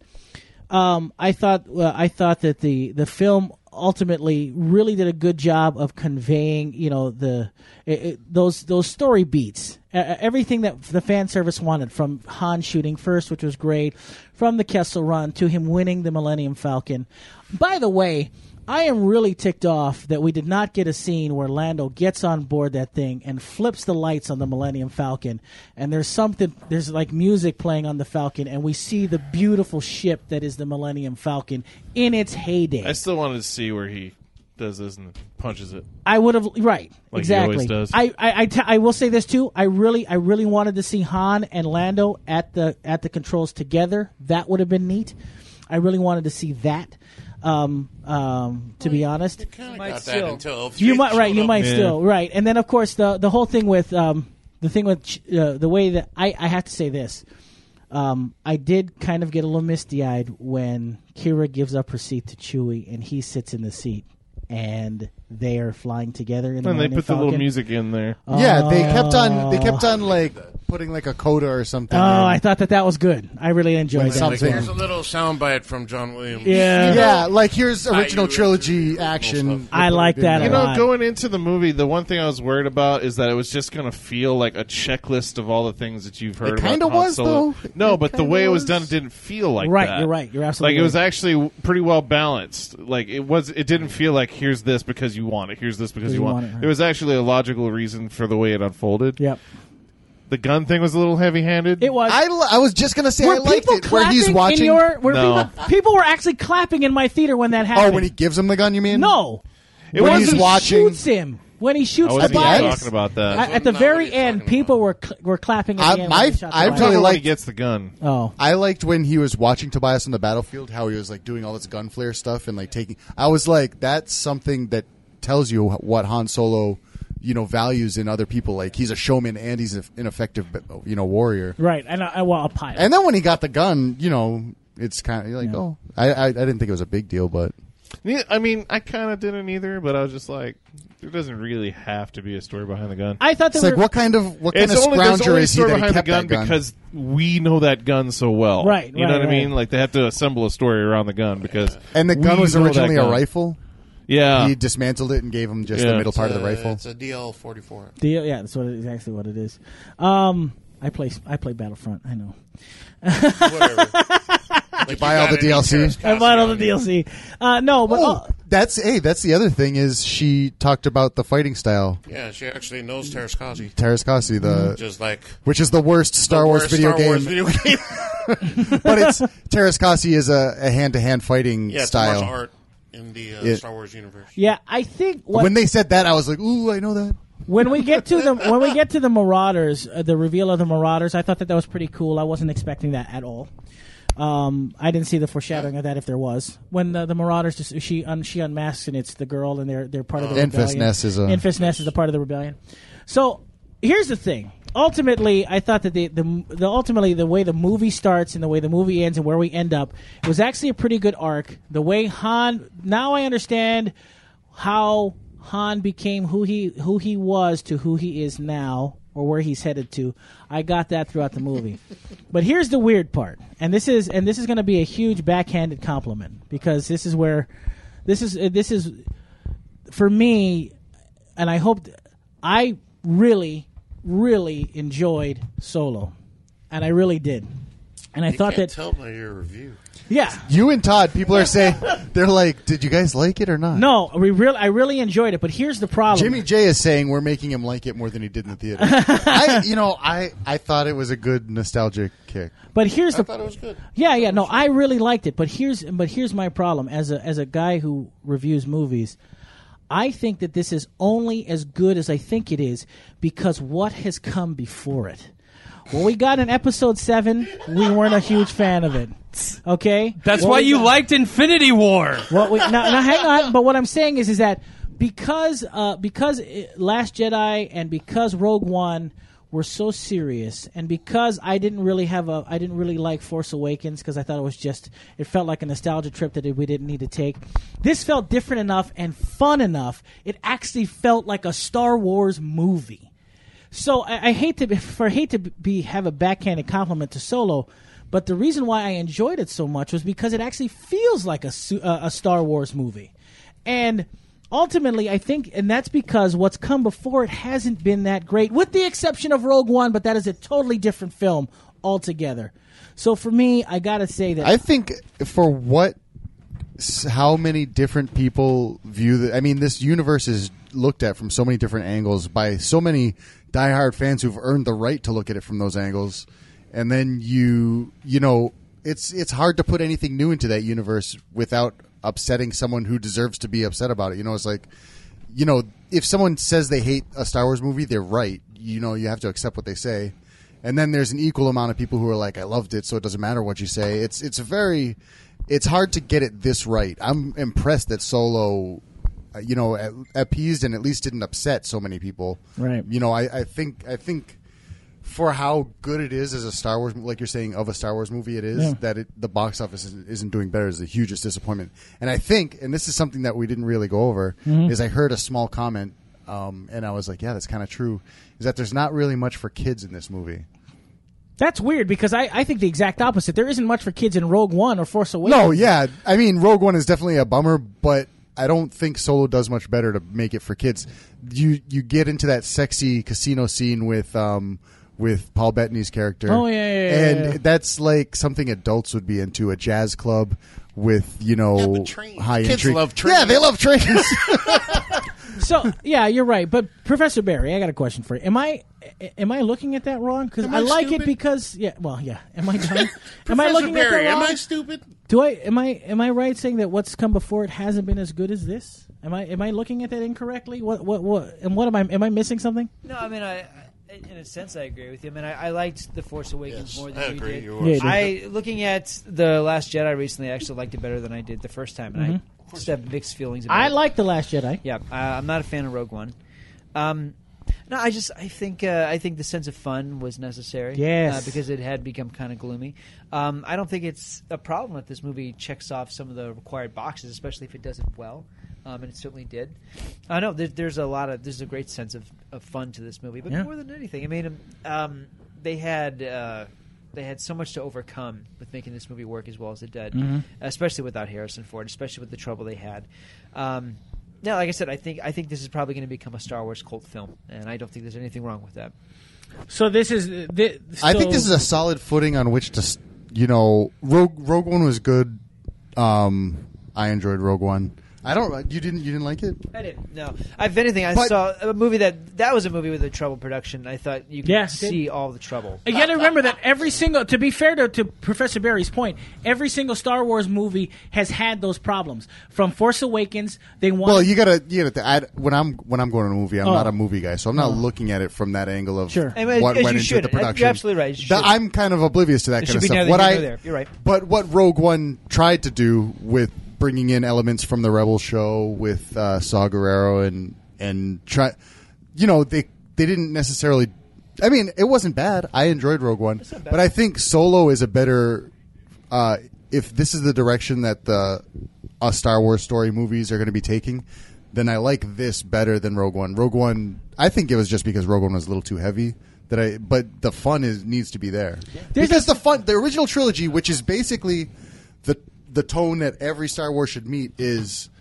Um, I thought uh, I thought that the, the film ultimately really did a good job of conveying, you know, the it, it, those those story beats, uh, everything that the fan service wanted, from Han shooting first, which was great, from the Kessel Run to him winning the Millennium Falcon. By the way, I am really ticked off that we did not get a scene where Lando gets on board that thing and flips the lights on the Millennium Falcon, and there's something, there's like music playing on the Falcon, and we see the beautiful ship that is the Millennium Falcon in its heyday. I still wanted to see where he does this and punches it. I would have right, he exactly. always does. I I, I, t- I will say this too. I really I really wanted to see Han and Lando at the at the controls together. That would have been neat. I really wanted to see that. Um, um, to be honest, You kind of Might got that still. until L three you might right. showed You up. might Yeah. still right. And then of course the the whole thing with um, the thing with uh, the way that I I have to say this. Um, I did kind of get a little misty eyed when Kira gives up her seat to Chewie and he sits in the seat, and they are flying together in the And they Millennium put the little Falcon. music in there. Yeah, they kept on. They kept on like putting like a coda or something. Oh, in. I thought that that was good. I really enjoyed When that. Like, something- here's a little soundbite from John Williams. Yeah. Yeah, like here's I- original you- trilogy original action. stuff. I like that a You You know, lot. going into the movie, the one thing I was worried about is that it was just going to feel like a checklist of all the things that you've heard It about. kinda Han was, Solo. though. No, It but the kinda way it was was. done, it didn't feel like Right, that. you're right. You're absolutely Like, it was right. actually pretty well balanced. Like, it was. It didn't feel like, here's this because you want it, here's this because you, you want, want it. it, right. There was actually a logical reason for the way it unfolded. Yep. The gun thing was a little heavy-handed. It was. I, l- I was just gonna say were I liked people it where he's clapping watching. in your? Were No. people, people were actually clapping in my theater when that happened. oh, when he gives him the gun, you mean? no, It when when he's he watching. shoots him. When he I shoots wasn't even Tobias. Tobias. talking about that. I- at the Not very what he's end, talking people about. were cl- were clapping. At I- the end my- when they shot I Tobias. really when liked- he gets the gun. Oh, I liked when he was watching Tobias on the battlefield, how he was like doing all this gun flare stuff and like taking. I was like, that's something that tells you what Han Solo, you know, values in other people. Like he's a showman and he's a- an effective, you know, warrior. right. And I, I well, a pilot. And then when he got the gun, you know, it's kind of like, Yeah. oh, I, I I didn't think it was a big deal, but Ne- I mean, I kind of didn't either, but I was just like, there doesn't really have to be a story behind the gun. I thought there it's like were what kind of what kind It's of only, there's scrounger only a is he story that he behind the kept gun, that gun? because we know that gun so well. Right, You know right, what I mean? right. Like, they have to assemble a story around the gun because. and the gun we was know that originally a gun. rifle. Yeah. He dismantled it and gave him just Yeah. the middle part of the Uh, rifle. It's a D L forty-four. the, yeah, that's what it, exactly what it is. Um, I play I play Battlefront. I know. Whatever. Did you buy all the D L C? I bought all the D L C. Uh, no, but Oh, oh, that's hey, that's the other thing is she talked about the fighting style. Yeah, she actually knows Terraskasi. Terraskasi, the Just like which is the worst Star the Wars worst video Star game, Wars video game. but it's Terraskasi is a, a hand-to-hand fighting yeah, it's style. martial art in the uh, It- Star Wars universe. yeah, I think what, When they said that, I was like, "Ooh, I know that." when we get to the when we get to the Marauders, uh, the reveal of the Marauders, I thought that that was pretty cool. I wasn't expecting that at all. Um, I didn't see the foreshadowing of that if there was. When the, the Marauders, just, she un, she unmasks and it's the girl and they're they're part of the Enfys rebellion. Nest is a- Enfys Nest is a part of the rebellion. So here's the thing. Ultimately, I thought that the, the the ultimately the way the movie starts and the way the movie ends and where we end up, it was actually a pretty good arc. The way Han, now I understand how Han became who he who he was to who he is now, or where he's headed to. I got that throughout the movie. But here's the weird part, and this is and this is going to be a huge backhanded compliment because this is where this is uh, this is for me, and I hope I really really enjoyed Solo. and I really did. And I You thought can't that, tell by your review. yeah, You and Todd, people are saying they're like, "Did you guys like it or not?" no, we real I really enjoyed it. But here's the problem. Jimmy J is saying we're making him like it more than he did in the theater. I, you know, I, I thought it was a good nostalgic kick. But here's I the thought it was good. Yeah, yeah, no, I really liked it, but here's but here's my problem as a as a guy who reviews movies. I think that this is only as good as I think it is because what has come before it. When we got in episode seven, we weren't a huge fan of it. Okay, That's What why we you got- liked Infinity War. What we now, now hang on, but what I'm saying is is that because uh, because uh, Last Jedi and because Rogue One were so serious, and because I didn't really have a I didn't really like Force Awakens because I thought it was just it felt like a nostalgia trip that we didn't need to take. This felt different enough and fun enough. It actually felt like a Star Wars movie. So I, I hate to be, for hate to be have a backhanded compliment to Solo, but the reason why I enjoyed it so much was because it actually feels like a su- uh, a Star Wars movie, and ultimately I think, and that's because what's come before it hasn't been that great, with the exception of Rogue One, but that is a totally different film altogether. So for me, I gotta say that I think for what, s- how many different people view the. I mean, this universe is looked at from so many different angles by so many diehard fans who've earned the right to look at it from those angles, and then you, you know, it's it's hard to put anything new into that universe without upsetting someone who deserves to be upset about it. You know, it's like, you know, if someone says they hate a Star Wars movie, they're right. You know, you have to accept what they say. And then there's an equal amount of people who are like, I loved it, so it doesn't matter what you say. It's it's a very, it's hard to get it this right. I'm impressed that Solo, uh, you know, at, appeased and at least didn't upset so many people. Right. You know, I, I think I think for how good it is as a Star Wars, like you're saying, of a Star Wars movie, it is Yeah. that it, the box office isn't, isn't doing better is the hugest disappointment. And I think, and this is something that we didn't really go over, Mm-hmm. is I heard a small comment, um, and I was like, yeah, that's kind of true, is that there's not really much for kids in this movie. that's weird because I, I think the exact opposite. There isn't much for kids in Rogue One or Force Awakens. No, yeah. I mean, Rogue One is definitely a bummer, but I don't think Solo does much better to make it for kids. You you get into that sexy casino scene with um with Paul Bettany's character. Oh, yeah, yeah, yeah, And yeah. that's like something adults would be into, a jazz club with, you know, Yeah, but trains. high Kids intrigue. love trains. Yeah, they love trains. So yeah, you're right. But Professor Barry, I got a question for you. Am I am I looking at that wrong? Because Am I I like stupid? it because yeah. Well, yeah. Am I dumb? am I Professor looking Barry, at that am wrong? I stupid? Do I am I am I right saying that what's come before it hasn't been as good as this? Am I am I looking at that incorrectly? What what what? And what am I am I missing something? No, I mean, I, I in a sense I agree with you. I mean, I, I liked The Force Awakens Yes, more than I you agree. did. You Yeah, were. you did. I looking at The Last Jedi recently, I actually liked it better than I did the first time, and I just have mixed feelings about I it. like The Last Jedi. Yeah, uh, I'm not a fan of Rogue One. Um, no, I just I think uh, I think the sense of fun was necessary. Yes. uh, because it had become kind of gloomy. Um, I don't think it's a problem that this movie checks off some of the required boxes, especially if it does it well. Um, and it certainly did. I know there, there's a lot of there's a great sense of, of fun to this movie, but Yeah. more than anything, I mean, um, they had. Uh, They had so much to overcome with making this movie work as well as it did, Mm-hmm. especially without Harrison Ford, especially with the trouble they had. Um, yeah, like I said, I think I think this is probably going to become a Star Wars cult film, and I don't think there's anything wrong with that. So this is. This, I think this is a solid footing on which to, s- you know, Rogue Rogue One was good. Um, I enjoyed Rogue One. I don't. You didn't. You didn't like it? I didn't. No, if anything, I But- saw a movie that that was a movie with a trouble production. I thought you could Yeah, see all the trouble. You got to remember that every single, to be fair to, to Professor Barry's point, every single Star Wars movie has had those problems. From Force Awakens, they want. Well, you gotta. You gotta. I, when I'm when I'm going to a movie, I'm Oh. not a movie guy, so I'm not Oh. looking at it from that angle of Sure. And, what as went you into should. the production. You're absolutely right. You That- should. I'm kind of oblivious to that There kind should of be stuff. nothing What you I do there. You're right. But what Rogue One tried to do with bringing in elements from the Rebel show with uh, Saw Gerrera and and try, you know, they they didn't necessarily. I mean, it wasn't bad. I enjoyed Rogue One, not bad. but I think Solo is a better. Uh, if this is the direction that the uh, Star Wars story movies are going to be taking, then I like this better than Rogue One. Rogue One, I think it was just because Rogue One was a little too heavy. That I, but the fun is needs to be there There's because the fun, the original trilogy, which is basically the the tone that every Star Wars should meet, is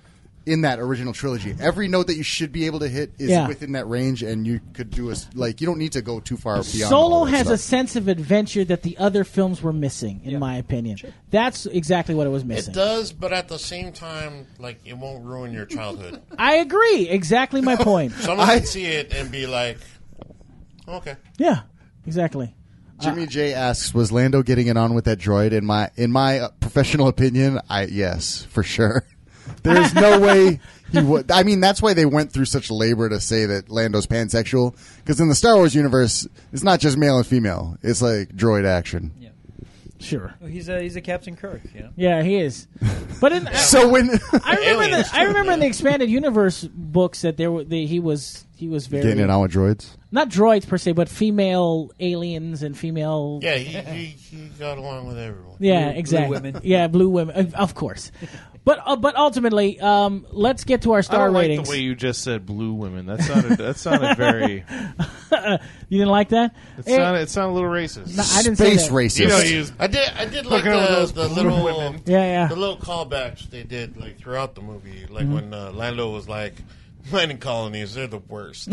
in that original trilogy. Every note that you should be able to hit is Yeah. within that range, and you could do a s- like you don't need to go too far beyond. Solo all that has a stuff. sense of adventure that the other films were missing, in my opinion. That's exactly what it was missing. It does, but at the same time, like it won't ruin your childhood. I agree. Exactly my point. Someone I- can see it and be like, "Okay." Yeah, exactly. Jimmy J asks, "Was Lando getting it on with that droid?" In my in my uh, professional opinion, I yes, for sure. There's no way he would. I mean, that's why they went through such labor to say that Lando's pansexual, because in the Star Wars universe, it's not just male and female. It's like droid action. Yeah. Sure. Well, he's a he's a Captain Kirk, you know. Yeah, he is. But in, So when I remember Aliens, the I too, remember in man. the expanded universe books that there were the, he was he was very getting it on with droids, not droids per se, but female aliens and female. Yeah, he, he he got along with everyone. Yeah, Blue- exactly. blue women. Yeah, blue women, uh, of course. But uh, but ultimately, um, let's get to our I star don't like ratings. the way you just said blue women. That sounded that sounded very. You didn't like that? It Eh, sounded it sounded a little racist. no, I didn't space say that. racist. You know, he was I did I did like Hooking up with the, those the blue little women. Yeah, yeah. the little callbacks they did like throughout the movie, like Mm-hmm. when uh, Lando was like, "Mining colonies, they're the worst."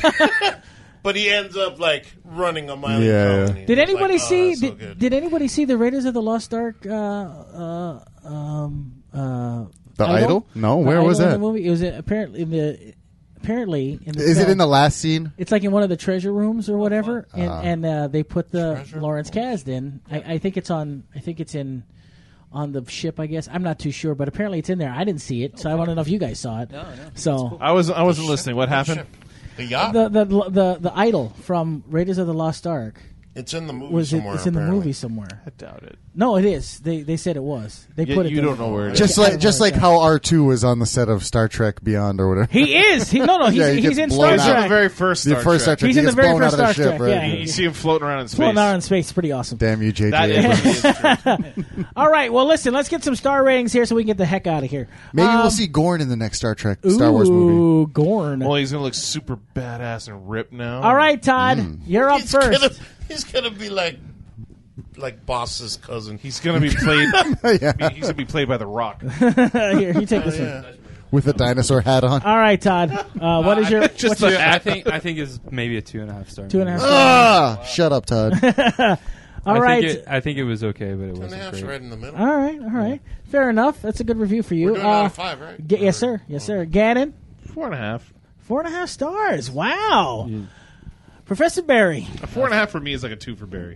But he ends up like running a mining Yeah. colony. Did It's anybody like, oh, see? that's so did, good. did anybody see the Raiders of the Lost Ark? Uh, uh, um, uh, The Idol? No, where The was Idol in that? The movie. It was apparently in the apparently in the. Is it film. in the last scene? It's like in one of the treasure rooms or whatever, and Ah. and uh, they put the Treasure Lawrence Kasdan. I, I think it's on. I think it's in on the ship. I guess I'm not too sure, but apparently it's in there. I didn't see it, so I want to know if you guys saw it. No, no. So I was I wasn't listening. What happened? The yacht? the, the the the idol from Raiders of the Lost Ark it's in the movie was it? somewhere. It's in the apparently. movie somewhere. I doubt it. No, it is. They they said it was. They Yeah, put it. you there. don't know where it is. Just I like don't just know like exactly. how R two was on the set of Star Trek Beyond or whatever. He is. He no no. He's, Yeah, he he's gets in blown Star out. He's in the Trek. very first The Star first Star Trek. Trek, He's he in the gets very blown first out of the Star ship. Trek, Right? yeah, You see him floating around in space. Floating out in space. It's pretty awesome. Damn you, J J. That Abrams. is, is true. All right. Well, listen. Let's get some star ratings here so we can get the heck out of here. Maybe Um, we'll see Gorn in the next Star Trek Star Wars movie. Ooh, Gorn. Well, he's gonna look super badass and ripped now. All right, Todd, Mm. you're up He's first. gonna, he's gonna be like like Boss's cousin. He's gonna be played. Yeah. He's gonna be played by The Rock. Here, you take this one. With a dinosaur hat on. All right, Todd. Uh, what is your Just what's the your, I think I think it's maybe a two and a half star. two and a half? movie. stars? Ah, shut up, Todd. All I right. Think it, I think it was okay, but it Two and a wasn't half's great. right in the middle. all right. All right. Fair enough. That's a good review for you. We're doing Uh, out of five, right? Ga- yes, sir. Yes, sir. Gannon, Four and a half. four and a half stars. Wow. Professor Barry, A four and a half for me is like a two for Barry.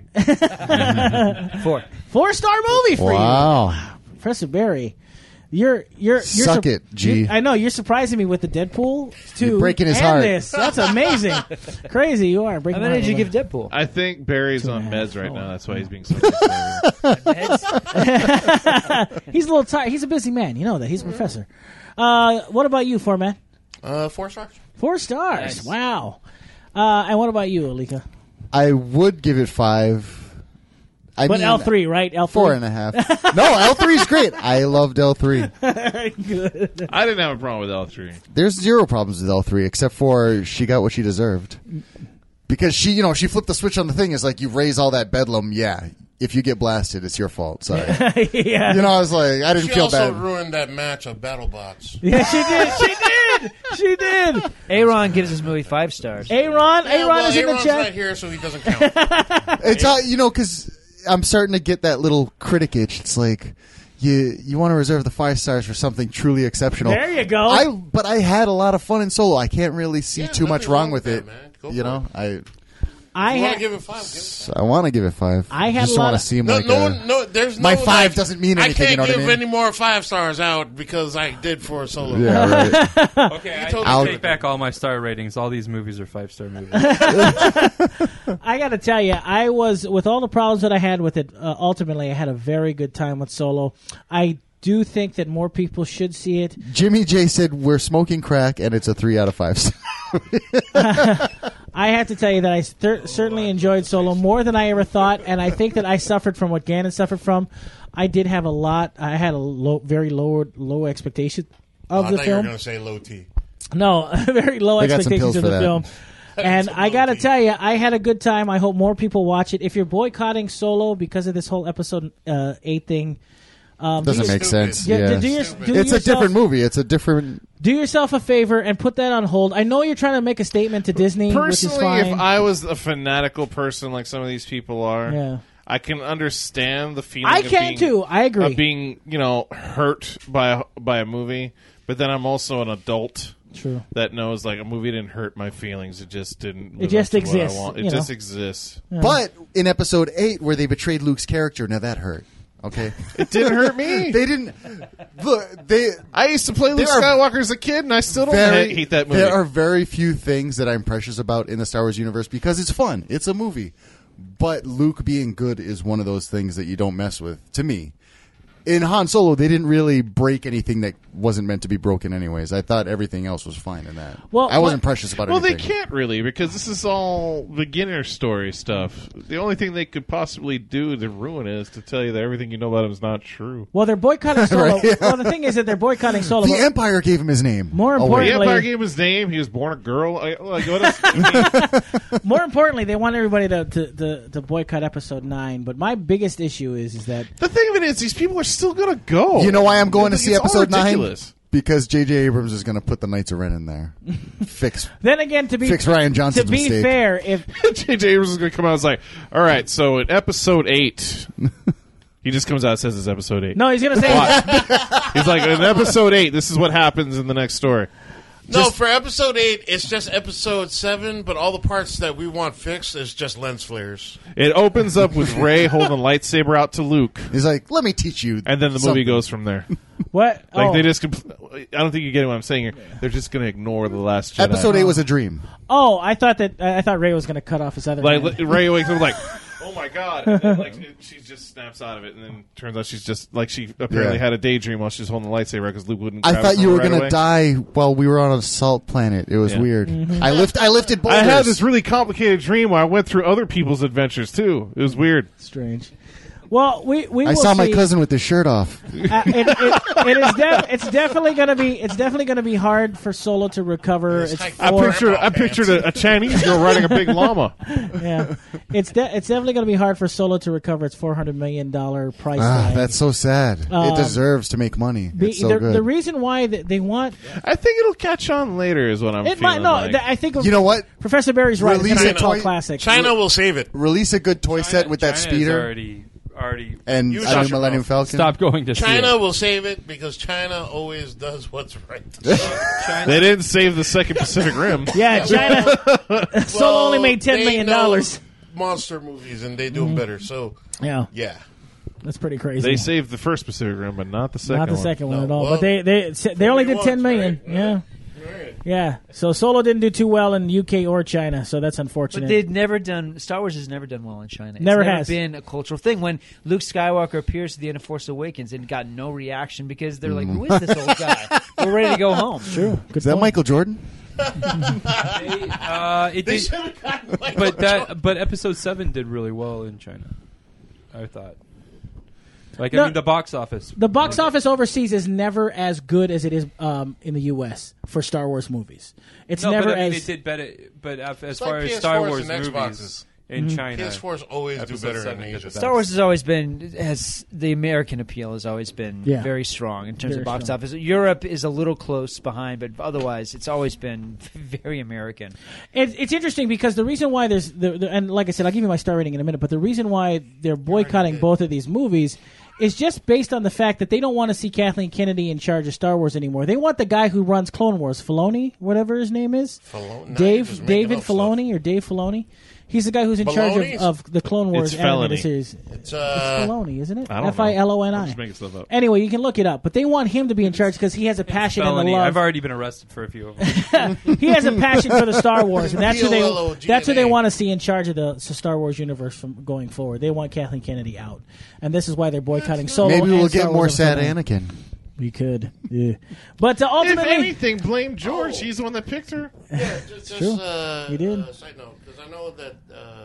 Four. four star movie for you. Wow. Professor Barry. You're you're, you're Suck it, G. you're- I know you're surprising me with the Deadpool too. You're breaking his and heart. This. That's amazing. Crazy you are. How Breaking my many heart did you a give Deadpool? I think Barry's Two on and a half. meds right Oh. now. That's why he's being so conservative. little. He's a little tired. He's a busy man. You know that. He's a professor. Uh, what about you, Format? Uh, four stars. Four stars. Nice. Wow. Uh, and what about you, Alika? I would give it five. I But mean, L three, right? L three. Four and a half. No, L three is great. I loved L three. Good. I didn't have a problem with L three. There's zero problems with L three except for she got what she deserved. Because she, you know, she flipped the switch on the thing. It's like you raise all that bedlam. Yeah, if you get blasted, it's your fault. Sorry. yeah. You know, I was like, I didn't She feel also bad. ruined that match of BattleBots. Yeah, she did. She did. She did. Aaron gives this movie five stars. Aaron, Yeah, Aaron well, is in the Aaron's chat. not here, so he doesn't count. It's uh, you know, because I'm starting to get that little critic itch. It's like you you want to reserve the five stars for something truly exceptional. There you go. I but I had a lot of fun in Solo. I can't really see Yeah, too much nothing wrong wrong with with it. that, man. Go You for know, I I You want had. to give it five? Give it five. I want to give it five. I had just a lot want to of- seem No, like no a, one. No, there's My no, five like, doesn't mean anything, I can't you know what I give mean? any more five stars out because I did for Solo. yeah, right. Okay, I, told me I to. take back all my star ratings. All these movies are five star movies. I got to tell you, I was with all the problems that I had with it. Uh, ultimately, I had a very good time with Solo. I do think that more people should see it. Jimmy J said we're smoking crack, and it's a three out of five. I have to tell you that I cer- certainly enjoyed Solo more than I ever thought, and I think that I suffered from what Gannon suffered from. I did have a lot. I had a low, very low, low expectation of I the thought you were film. going to say low T. No, very low They got some expectations pills of for the that. film. And Some I got to low-key. tell you, I had a good time. I hope more people watch it. If you're boycotting Solo because of this whole episode uh, eight thing, Um, Doesn't do you- make sense. Yeah, Yeah, do- do your- do it's a yourself- different movie. It's a different. Do yourself a favor and put that on hold. I know you're trying to make a statement to Disney, which is Personally, fine. if I was a fanatical person like some of these people are, Yeah. I can understand the feeling. I of can being, too. I agree. Of being, you know, hurt by a, by a movie, but then I'm also an adult. True. That knows like a movie didn't hurt my feelings. It just didn't. live just up to what I exists, want. you It just know. exists. But in episode eight, where they betrayed Luke's character, now that hurt. Okay, It didn't hurt me. they didn't. Look, they I used to play Luke There are Skywalker as a kid, and I still don't very, hate, hate that movie. There are very few things that I'm precious about in the Star Wars universe because it's fun. It's a movie. But Luke being good is one of those things that you don't mess with, to me. In Han Solo, they didn't really break anything that wasn't meant to be broken anyways. I thought everything else was fine in that. Well, I wasn't what- precious about well, anything. they can't really because this is all beginner story stuff. The only thing they could possibly do to ruin it is to tell you that everything you know about him is not true. well, they're boycotting Solo. Right, yeah. Well, the thing is that they're boycotting Solo. The Empire gave him his name. More Oh, wait. The importantly- Empire gave him his name. He was born a girl. I, like, what else? I mean, More importantly, they want everybody to, to, to, to boycott Episode nine. But my biggest issue is is that the thing of it is, these people are still gonna go. You know why I'm going to It's see all episode nine? ridiculous. Because J J Abrams is going to put the Knights of Ren in there. Fix then again, to be fix Ryan Johnson's to be mistake. fair, if J J Abrams is gonna come out and say, "All right, so in episode eight." He just comes out and says it's episode eight. no, he's gonna say He's like, in episode eight, this is what happens in the next story. No, for episode eight, it's just episode seven, but all the parts that we want fixed is just lens flares. It opens up with Rey holding a lightsaber out to Luke, He's like, let me teach you. and then the movie something." goes from there. what? Like oh. they just, compl- I don't think you get what I'm saying here. They're just going to ignore the last Jedi. Episode eight was a dream. oh, I thought that I thought Ray was gonna cut off his other Like hand. Rey wakes up like, oh my god, and then, like it- she just snaps out of it, and then turns out she's just like she apparently Yeah. had a daydream while she was holding the lightsaber because Luke wouldn't. I grab it thought from you her were right going to away. die while we were on a salt planet. It was Yeah. weird. Mm-hmm. I lift. I lifted boulders. I had this really complicated dream where I went through other people's adventures too. It was weird. Strange. Well, we we I will saw my see. cousin with his shirt off. Uh, it, it, it is def- it's definitely going to be it's definitely going to be hard for Solo to recover. It's hike I four, pictured I pictured a, a Chinese girl riding a big llama. yeah. It's de- it's definitely going to be hard for Solo to recover its four hundred million dollar price Ah, tag. that's so sad. Um, it deserves to make money. The, It's so the, good. the reason why th- they want I think it'll catch on later. Is what I'm. it feeling might no. like. th- I think you know what? Professor Barry's right. It's Release going to it be a cult toy- classic. China will save it. Release a good toy set with that China is speeder already, already and You a shut new your Millennium mouth. Falcon. Stop going to see China it. will save it because China always does what's right. They didn't save the second Pacific Rim. Yeah, China. Solo only made ten They million know dollars. Monster movies, and they do them better. So Yeah, yeah, that's pretty crazy. They saved the first Pacific Rim, but not the second. Not the one. second one No, at all. well, but they they they only did ten million. right? Yeah. Yeah, so Solo didn't do too well in U K or China, so that's But unfortunate. they've never done. Star Wars has never done well in China. It's Never never has. been a cultural thing. When Luke Skywalker appears at the end of Force Awakens and got no reaction because they're like, "Who is this old guy? We're ready to go home." True. Good Is that point. Michael Jordan? They, uh, it they did, should have gotten Michael but that Jordan. but episode seven did really well in China. I thought. Like No. I mean, the box office. The box Uh, office overseas is never as good as it is um, in the U S for Star Wars movies. It's No, never but I mean, as it did better. But as It's far like as Star P S fours Wars and movies Xboxes. in China, P S fours always do Episode better in seven did Asia. the Star Wars has always been has the American appeal has always been Yeah. very strong in terms Very of box strong. office. Europe is a little close behind, but otherwise it's always been very American. It's, it's interesting because the reason why there's the, the, and like I said, I'll give you my star rating in a minute. But the reason why they're boycotting both of these movies is just based on the fact that they don't want to see Kathleen Kennedy in charge of Star Wars anymore. They want the guy who runs Clone Wars, Filoni, whatever his name is, Filoni? No, you're just Dave making David up stuff. Filoni or Dave Filoni. He's the guy who's in charge Baloney? of, of the Clone Wars It's animated felony. series. It's It's uh, Filoni, isn't it? I don't F I L O N know. I'm I. just making stuff up. Anyway, you can look it up, but they want him to be in charge because he has a passion and felony. a love. I've already been arrested for a few of them. He has a passion for the Star Wars, and that's who P O L O they G N A. that's who they want to see in charge of the Star Wars universe from going forward. They want Kathleen Kennedy out, and this is why they're boycotting Solo. Maybe and we'll Star get more Wars sad on film. Anakin. We could, yeah. But uh, If ultimately, anything, blame George. He's the one that picked her. yeah, just, just True. uh, He did. Uh, side note, because I know that uh,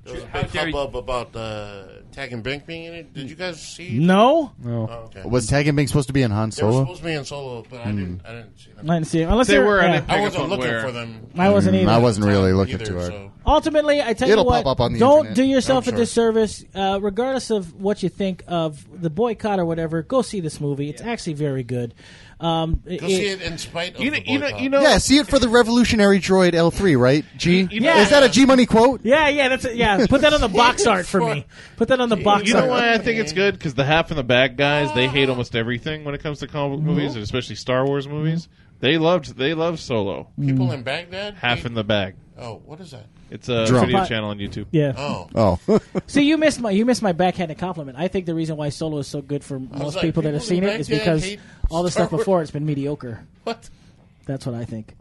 There was a How big dare you. hubbub about uh, Tag and Bink being in it. Did you guys see? it? No, No. Oh, okay. Was Tag and Bink supposed to be in Han They were Solo? supposed to be in Solo, but I didn't. I didn't see them. I didn't see it. Unless They they're- were, I yeah. didn't I pick wasn't up on looking where. for them. I wasn't Mm, either. I wasn't really Either, looking too hard. so- Ultimately, I tell It'll you what, pop up on the don't internet. do yourself I'm a sure. disservice, uh, regardless of what you think of the boycott or whatever. Go see this movie; it's actually very good. Um, Go see it in spite of You know, the you know, boycott. you know. Yeah, see it for the revolutionary droid L three, right? G? You know- Is that a G Money quote? Yeah, yeah, that's it. Yeah, put that on the box art for me. Put that on the box You know art. why I think it's good? Because the half and the bag guys, they hate almost everything when it comes to comic book movies, and especially Star Wars movies. They loved, they love Solo. People in Baghdad. Half hate- in the bag. Oh, what is that? It's a Drum. video But- channel on YouTube. Yeah. Oh, Oh. See, you missed my you missed my backhanded compliment. I think the reason why Solo is so good for most like, people that have people seen in it is Baghdad because hate all the Star stuff Wars. before it's been mediocre. what? That's what I think.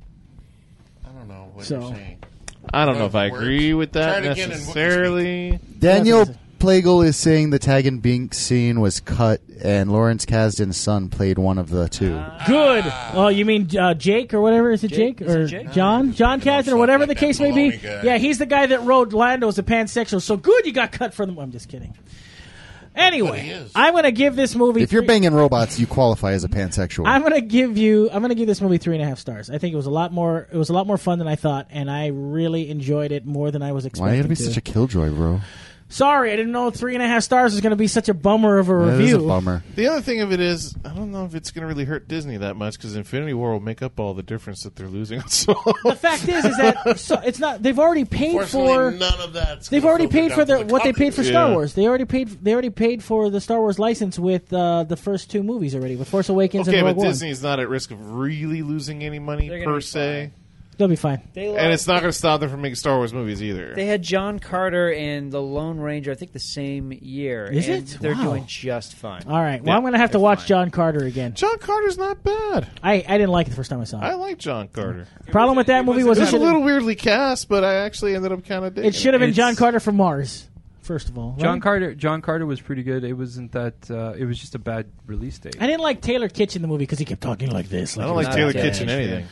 I don't know what So- you're saying. I don't know if I Words. agree with that Try it again in Wookiee necessarily. Daniel That's Plagle is saying the Tag and Bink scene was cut, and Lawrence Kasdan's son played one of the two. Good. Oh, you mean uh, Jake or whatever? Is it Jake, Jake? Is or it Jake? John? John You know, Kasdan or whatever the something like case that may be. Maloney guy. Yeah, he's the guy that wrote Lando as a pansexual. So good, you got cut for them. I'm just kidding. But he Anyway, is. I'm going to give this movie. If you're three- banging robots, you qualify as a pansexual. I'm going to give you. I'm going to give this movie three and a half stars. I think it was a lot more. It was a lot more fun than I thought, and I really enjoyed it more than I was expecting. Why you gotta be to. such a killjoy, bro? Sorry, I didn't know three and a half stars was going to be such a bummer of a That review. is a bummer. The other thing of it is, I don't know if it's going to really hurt Disney that much because Infinity War will make up all the difference that they're losing on Solo. The fact is, is that so it's not. They've already paid Fortunately, for. none of that's. They've gonna already filter paid down for to the, the what they paid for comics. Star Yeah. Wars. They already paid. They already paid for the Star Wars license with uh, the first two movies already, with Force Awakens Okay, and but Rogue One. Disney's not at risk of really losing any money They're gonna per be se, They'll be fine. They and lost- it's not going to stop them from making Star Wars movies either. They had John Carter and the Lone Ranger, I think, the same year. Is and it? They're Wow. doing just fine. All right. Well, Yeah, I'm going to have to they're watch fine. John Carter again. John Carter's not bad. I, I didn't like it the first time I saw I it. like John Carter. Problem with that movie was It it was a should little have weirdly cast, but I actually ended up kind of digging it should have been It's- John Carter from Mars. First of all, John right? Carter. John Carter was pretty good. It wasn't that. Uh, it was just a bad release date. I didn't like Taylor Kitsch in the movie because he kept talking like this. I Like don't he like was Taylor bad. Kitchen anything.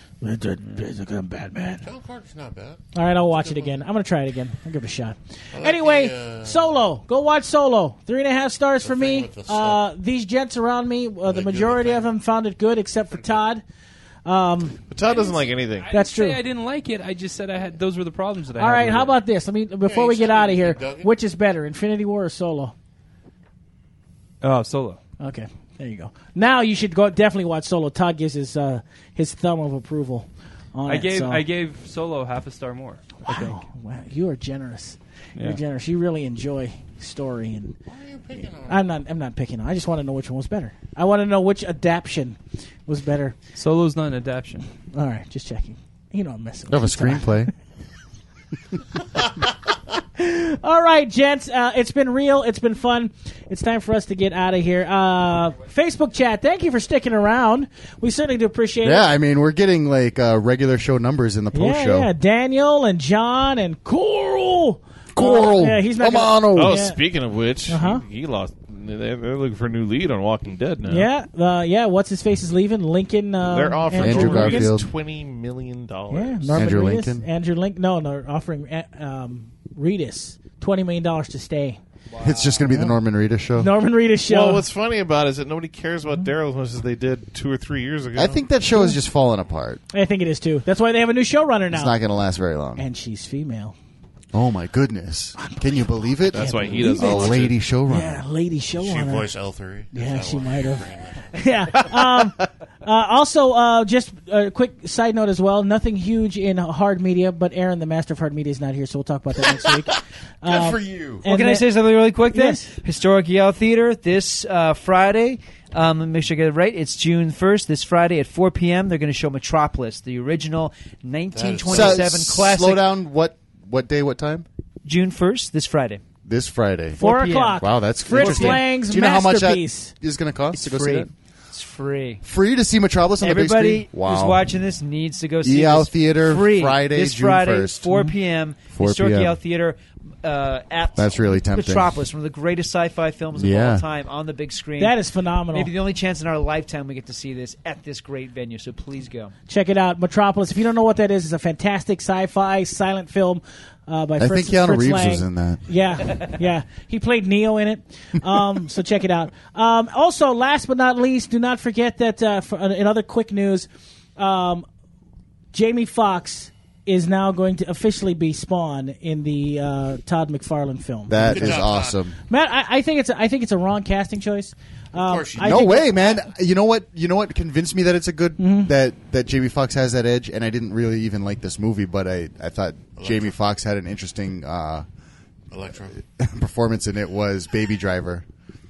I'm bad man. John Carter's not bad. All right, I'll watch it again. I'm going to try it again. I'll give it a shot. I like Anyway, the, uh, Solo. Go watch Solo. Three and a half stars for thing me. with the Uh, stuff. these gents around me, uh, the they do the majority of thing. them found it good, except for Todd. Um, But Todd doesn't like anything. I That's didn't say true. I didn't like it. I just said I had. Those were the problems that I all had. right, with how it. about this? Let me before you we get said out of you here. dug it. Which is better, Infinity War or Solo? Oh, Solo. Okay, there you go. Now you should go definitely watch Solo. Todd gives his uh, his thumb of approval on I it. gave so- I gave Solo half a star more. Wow, wow, you are generous. You're Yeah. generous. You really enjoy story and. Why are you picking on? I'm not. I'm not picking. on I just want to know which one was better. I want to know which adaptation was better. Solo's not an adaptation. All right, just checking. You know I'm messing. You have a with you, Todd. screenplay. All right, gents. Uh, it's been real. It's been fun. It's time for us to get out of here. Uh, Facebook chat. Thank you for sticking around. We certainly do appreciate Yeah, it. I mean, we're getting like uh, regular show numbers in the post Yeah, show. yeah. Daniel and John and Coral. Coral. Uh, yeah, he's not. Amano. Gonna, Oh, yeah. speaking of which, Uh-huh. he, he lost. They're, they're looking for a new lead on Walking Dead now. Yeah, uh, yeah. What's his face is leaving. Lincoln. Uh, They're offering Andrew Jordan Reedus Garfield. twenty million Yeah, dollars. Norman Andrew Reedus, Lincoln. Andrew Lincoln. No, no, offering uh, um, Reedus twenty million dollars to stay. It's just going to be the Norman Reedus show. Norman Reedus show. Well, what's funny about it is that nobody cares about Daryl as much as they did two or three years ago. I think that show is just falling apart. I think it is too. That's why they have a new showrunner now. It's not going to last very long. And she's female. Oh my goodness! Can you believe it? That's why he believe doesn't a watch lady it. showrunner. Yeah, lady She showrunner. voiced L three. Yeah, she might have. yeah. Um, uh, also, uh, just a quick side note as well. Nothing huge in hard media, but Aaron, the master of hard media, is not here, so we'll talk about that next week. Good for you. Well, can I then- say something really quick then? Yes. Historic Yale Theater this uh, Friday. Um, let me make sure I get it right. It's June first, this Friday at four p.m. They're going to show Metropolis, the original nineteen twenty-seven So, classic. Slow down. What? What day? What time? June first, this Friday. This Friday. Four four p m. o'clock. Wow, that's Fritz interesting. Lang's Do you know how much that masterpiece. is going to cost It's to go free. see that? It's free. Free to see Metropolis on the big Everybody screen. Wow. who's watching this needs to go see E L this. Theater, free Friday, this June Friday, first. four p.m. four Historic p m. Yale Theater. uh, at That's really tempting. Metropolis, one of the greatest sci-fi films of Yeah. all time, on the big screen. That is phenomenal. maybe the only chance in our lifetime we get to see this at this great venue. So please go. Check it out, Metropolis. If you don't know what that is, it's a fantastic sci-fi silent film uh, by I Fritz, think Keanu Fritz Reeves Lang. was in that. Yeah, yeah. He played Neo in it. Um, so check it out. Um, also, last but not least, do not forget that uh, for, uh, in other quick news, um, Jamie Foxx is now going to officially be Spawn in the uh, Todd McFarlane film. That Good is job, awesome. Matt, I, I think it's a, I think it's a wrong casting choice. Um, course you I No think- way, man. You know what? You know what convinced me that it's a good Mm-hmm. that that Jamie Foxx has that edge, and I didn't really even like this movie, but I I thought Jamie Foxx had an interesting uh, Electro. performance in it. Was Baby Driver.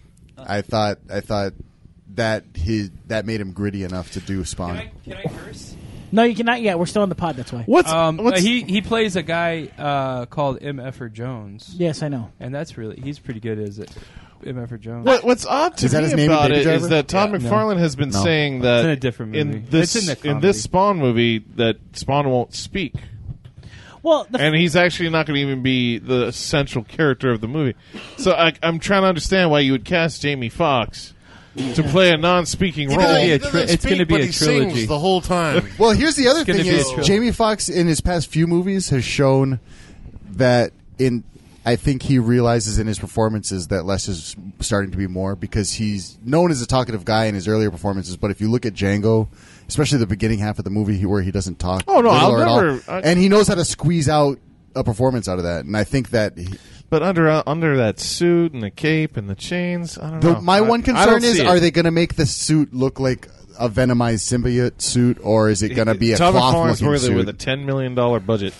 I thought I thought that he that made him gritty enough to do Spawn. Can I, can I curse? No, you cannot yet. We're still in the pod. That's why. What's, Um, what's uh, he he plays a guy uh, called M. Effer Jones, Yes, I know. and that's really he's pretty good as it. M. Effer Jones. What, what's odd to Is that me his name in about Baby it Driver? is that Todd Yeah. McFarlane has been No. saying that It's in a different movie. in this It's in the in this comedy. Spawn movie that Spawn won't speak, Well, the and he's actually not going to even be the central character of the movie. So I, I'm trying to understand why you would cast Jamie Foxx to play a non-speaking He role. doesn't- be he a doesn't tri- it's speak, gonna be but a he trilogy. sings the whole time. Well, here's the other gonna thing: be a is trilogy. Jamie Foxx in his past few movies has shown that in. I think he realizes in his performances that less is starting to be more, because he's known as a talkative guy in his earlier performances. But if you look at Django, especially the beginning half of the movie where he doesn't talk, Oh, no, little I'll or at all, never- I- and he knows how to squeeze out a performance out of that. And I think that he, But under uh, under that suit and the cape and the chains, I don't the, know. my I- one I concern don't is: see it. are they going to make the suit look like a venomized symbiote suit, or is it going to be a Tom cloth McFarlane's looking worthy suit? with a ten million dollar budget?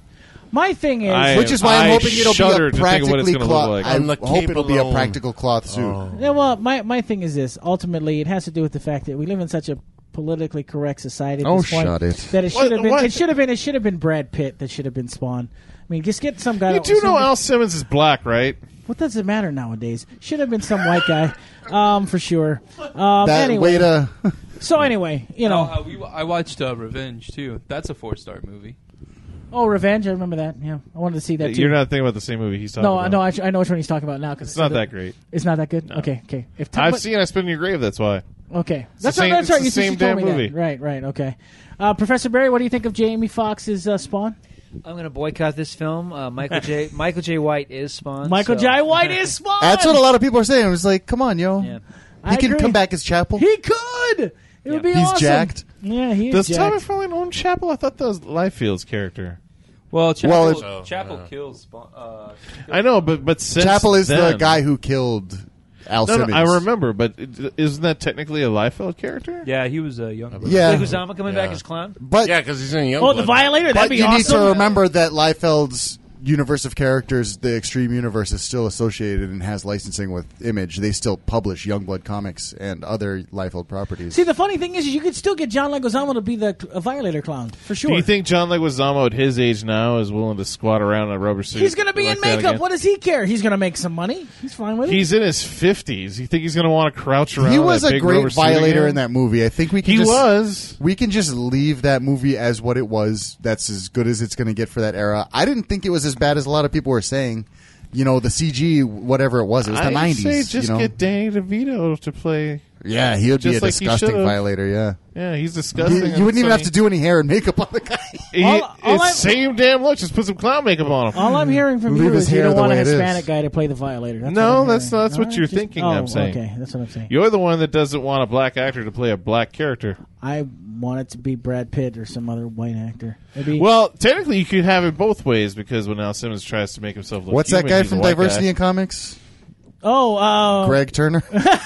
my thing is, I- Which is why I'm I hoping it'll be shudder a to think of what it's practically gonna look cloth. like. I On the hope cape it'll be a alone. practical cloth suit. Oh. yeah, well, my my thing is this. Ultimately, it has to do with the fact that we live in such a politically correct society at Oh, this point shut it. that it What- should have been. what? It should have been. It should have been Brad Pitt that should have been Spawn. I mean, just get some guy. You that- do know some- Al Simmons is black, right? What does it matter nowadays? Should have been some white guy, um, for sure. Um, That anyway, way to so anyway, you know, uh, we, I watched uh, Revenge too. That's a four star movie. oh, Revenge. I remember that. Yeah, I wanted to see that too. You're not thinking about the same movie he's talking no, about. I know. I, I know which one he's talking about now because It's not that great. It's not that good. Okay, okay. If I've but- seen I Spit in Your Grave, that's why. Okay, the that's same- right. That's it's right. the You same you told damn me that. movie. Right, right. Okay. Uh, Professor Barry, what do you think of Jamie Foxx's uh, Spawn? I'm going to boycott this film. Uh, Michael J. Michael J. White is Spawn. Michael so- J. White is Spawn. That's what a lot of people are saying. I was like, come on, yo. Yeah. I He can agree. come back as Chapel. He could. It would be He's awesome. jacked. Yeah, he is Does Tom jacked. McFarlane own Chapel? I thought that was Lifefield's character. Well, Chapel, Well, if- Oh, Chapel yeah. kills. Spawn- Uh, I know, but but since Chapel is the then- guy who killed Al No, no, Simmons. I remember, but it- isn't that technically a Liefeld character? yeah, he was a young. Yeah. Like Uzama coming back Yeah. as clown. But Yeah, because he's in Youngblood. Oh, the Violator. That'd but be you need awesome. to remember that Liefeld's universe of characters, the Extreme Universe, is still associated and has licensing with Image. They still publish Youngblood comics and other Liefeld properties. See, the funny thing is, you could still get John Leguizamo to be the a Violator clown for sure. Do you think John Leguizamo at his age now is willing to squat around in a rubber suit? he's going to be like in that makeup? again? What does he care? He's going to make some money. He's fine with it. He's in his fifties. You think he's going to want to crouch around? he in was that a big rubber great suit Violator again? in that movie. I think we can He just, was. we can just leave that movie as what it was. That's as good as it's going to get for that era. I didn't think it was as bad as a lot of people were saying. You know, the C G, whatever it was, it was the I'd nineties. say just you know? get Danny DeVito to play. yeah, he would be a just like he disgusting should've. Violator. Yeah, Yeah, he's you, disgusting. you wouldn't even have So to do any hair and makeup on the guy. He, All- all it's I- same damn look. Just put some clown makeup on him. All I'm hearing from Leave you his is you hair don't the want a way it is. Hispanic guy to play the Violator. That's No, what I'm that's hearing. not- that's what All you're just- thinking, Oh, I'm saying. Okay, that's what I'm saying. You're the one that doesn't want a black actor to play a black character. I want it to be Brad Pitt or some other white actor. Maybe. Well, technically, you could have it both ways because when Al Simmons tries to make himself look What's that human, guy he's a from white Diversity guy. in Comics? oh, uh, Greg Turner.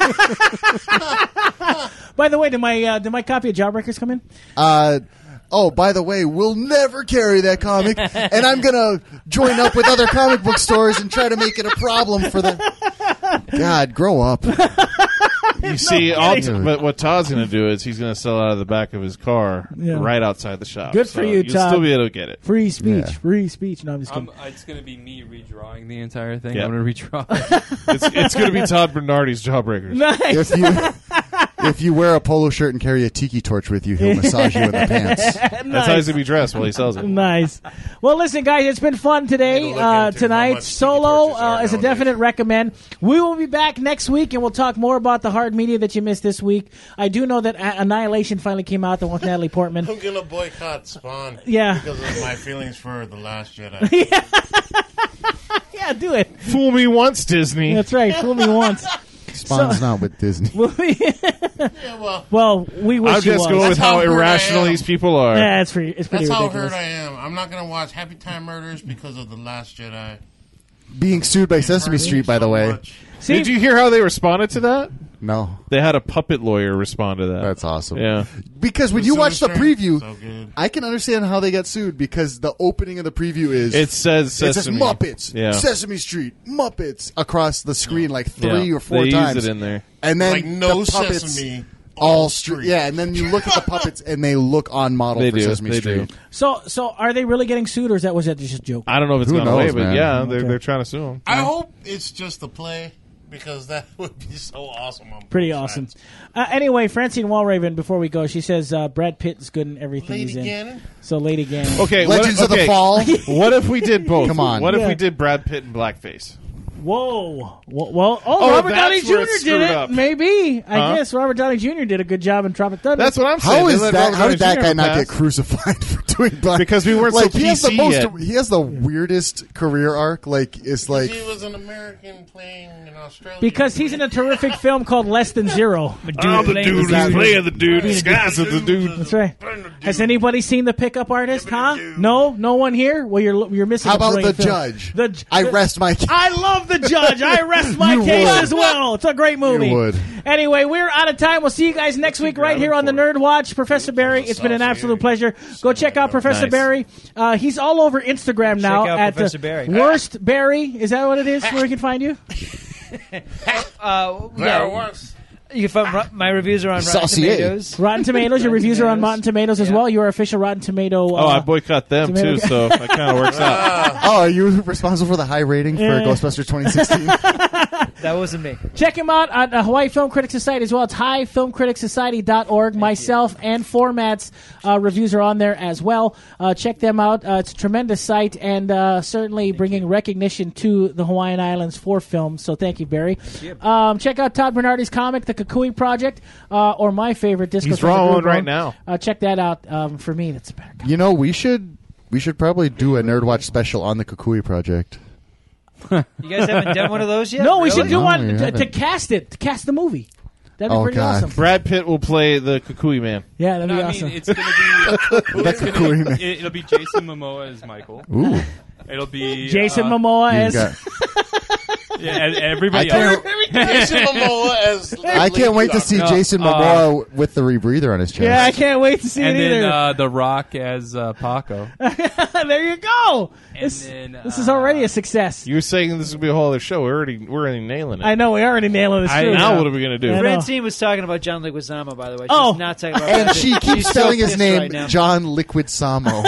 by the way, did my uh, did my copy of Jawbreakers come in? Uh, oh, by the way, we'll never carry that comic, and I'm gonna join up with other comic book stores and try to make it a problem for the. God, grow up. You see, all kidding. but what Todd's going to do is he's going to sell out of the back of his car Yeah. right outside the shop. Good for So you, You'll Todd. still be able to get it. Free speech, Yeah. free speech. No, I'm just kidding. I'm, it's going to be me redrawing the entire thing. Yeah. I'm going to redraw. it. It's, it's going to be Todd Bernardi's Jawbreakers. nice. If you If you wear a polo shirt and carry a tiki torch with you, he'll massage you in the pants. That's how he's gonna be dressed while he sells it. Nice. Well, listen, guys, it's been fun today. Need to look Uh, into how tonight, much tiki Solo torches are uh, is a nowadays. definite recommend. We will be back next week, and we'll talk more about the hard media that you missed this week. I do know that A- Annihilation finally came out, the one with Natalie Portman. I'm gonna boycott Spawn. Yeah. Because of my feelings for The Last Jedi. Yeah, do it. Fool me once, Disney. That's right. Fool me once. Spawn's So- not with Disney. We'll be- Yeah, well, well, we wish I'm you just was. going with That's how how hurt I irrational am. these people are. Yeah, it's pretty. It's pretty that's how ridiculous. hurt I am. I'm not gonna watch Happy Time Murders because of The Last Jedi. Being sued by Sesame Hurt me Street, by so the way. much. See, Did you hear how they responded to that? No, They had a puppet lawyer respond to that. that's awesome. Yeah. Because when The you Silver watch the String, preview, so good. I can understand how they got sued because the opening of the preview is It says it says Sesame. Muppets, Yeah. Sesame Street, Muppets across the screen like three Yeah. or four they times, use it in there. and then Like no the puppets Sesame. all Street. street. Yeah, and then you look at the puppets and they look on model They for do. Sesame They Street. do. so so are they really getting sued, or is that was that just a joke? I don't know if it's Who gone knows, away, but man? yeah, they're, Okay. they're trying to sue him. I hope it's just a play because that would be so awesome. On Pretty both awesome. sides. Uh, anyway, Francine Walraven, before we go, she says uh, Brad Pitt is good in everything Lady he's in. Gannon? So Lady Gannon. Okay, Legends what, of the okay, Fall. What if we did both? Come on. What if Yeah. we did Brad Pitt in blackface? Whoa. Well, well oh, Oh, Robert Downey that's where Junior it's did screwed it. up. Maybe. I Huh? guess Robert Downey Junior did a good job in Tropic Thunder. That's what I'm saying. How They is let that? Robert How Downey did that Junior guy not pass. get crucified for doing black? Because we weren't so like, he has the P C most. yet. He has the weirdest career arc. Like it's like he was an American playing an Australian. because he's in a terrific film called Less Than Zero. I'm the dude who's that- playing the dude disguised as the dude. That's right. Has anybody seen The Pickup Artist? Huh? No, no one here. Well, you're you're missing. how a about the brilliant film. judge? The j- I the- rest my. I love The Judge. I rest my You case would. as well. It's a great movie. You would. Anyway, we're out of time. We'll see you guys next week right here on the Nerd Watch. Professor Barry, it's been an absolute pleasure. Go check out Professor Nice. Barry. Uh, he's all over Instagram now out at Professor uh, Barry. Worst Barry. Is that what it is? Where we can find you? Uh, There yeah, it was. you can find ro- my reviews are on Rotten Saucier. Tomatoes. Rotten Tomatoes. Your reviews are on Rotten Tomatoes as Yeah. well. You're an official Rotten Tomato. Uh, Oh, I boycott them Tomato- too, so that kind of works out. Oh, are you responsible for the high rating for Yeah. Ghostbusters twenty sixteen? That wasn't me. Check him out at uh, Hawaii Film Critics Society as well. It's high film critics society dot org. Myself and Formats uh, reviews are on there as well. Uh, check them out. Uh, it's a tremendous site and uh, certainly bringing recognition to the Hawaiian Islands for films. So thank you, Barry. Um, check out Todd Bernardi's comic, The Kukui Project, uh, or my favorite, Disco. He's Thunder drawing one Groove right Bone. now. Uh, check that out. Um, for me, that's a better comic. You know, we should we should probably do a Nerd Watch special on the Kukui Project. You guys haven't done one of those yet? No, we Really? should do No, one we to, to haven't. cast it, to cast the movie. That'd be Oh, pretty God. awesome. Brad Pitt will play the Kukui Man. Yeah, that'd No, be I awesome. mean, it's going to be. The it's gonna Kukui be Man. it, it'll be Jason Momoa as Michael. Ooh, It'll be Jason uh, Momoa you as got- Yeah, and everybody I can't- else. Jason Momoa as. I can't wait to see No, Jason uh, Momoa with the rebreather on his chest. Yeah, I can't wait to see And it then either. uh, The Rock as uh, Paco. there you go. And This, then, this is uh, already a success. You were saying this would be a whole other show. We're already we're already nailing it. I know we already nailing this. I- through. now what are we gonna do? I know. Francine was talking about John Leguizamo, by the way. She's Oh. not talking about And Brad she Pitt. keeps She's so spelling his pissed name right now. John Liquid Samo.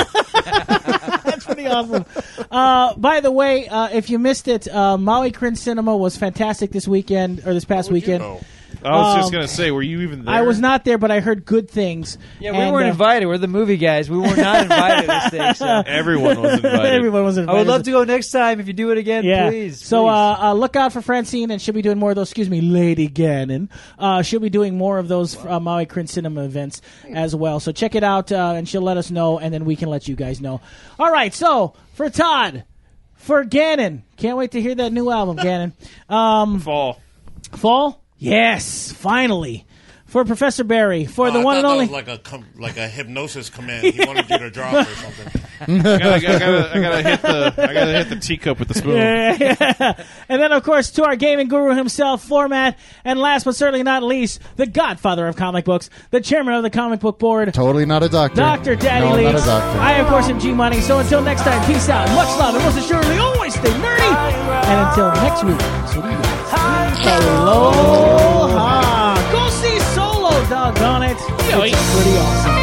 That's pretty awesome. Uh, by the way, uh, if you missed it, uh, Maui Crin Cinema was fantastic this weekend or this past weekend. I was just Um, gonna say, were you even there? I was not there, but I heard good things. Yeah, we And, weren't uh, invited. We're the movie guys. We were not invited to this thing. So. Everyone was invited. Everyone was invited. I would love to go next time if you do it again, Yeah. please. So please. uh, uh, look out for Francine, and she'll be doing more of those. Excuse me, Lady Gannon. Uh, she'll be doing more of those uh, Maui Crin Cinema events as well. So check it out, uh, and she'll let us know, and then we can let you guys know. All right. So for Todd, for Gannon, can't wait to hear that new album, Gannon. Um, Fall. Fall, yes, finally. For Professor Barry, for Oh, the I one thought and that only. was like a com- like a hypnosis command. He wanted you to drop or something. I gotta, I gotta, I gotta hit the, I gotta hit the teacup with the spoon. Yeah, yeah. And then, of course, to our gaming guru himself, Format, and last but certainly not least, the godfather of comic books, the chairman of the comic book board, Totally not a doctor. Doctor Daddy no, Leaks. not a doctor. I, of course, am G Money. So until next time, peace out, much love, and most assuredly, always stay nerdy. And until next week, so do you guys. Aloha. Go see Solo, doggone it. It's pretty awesome.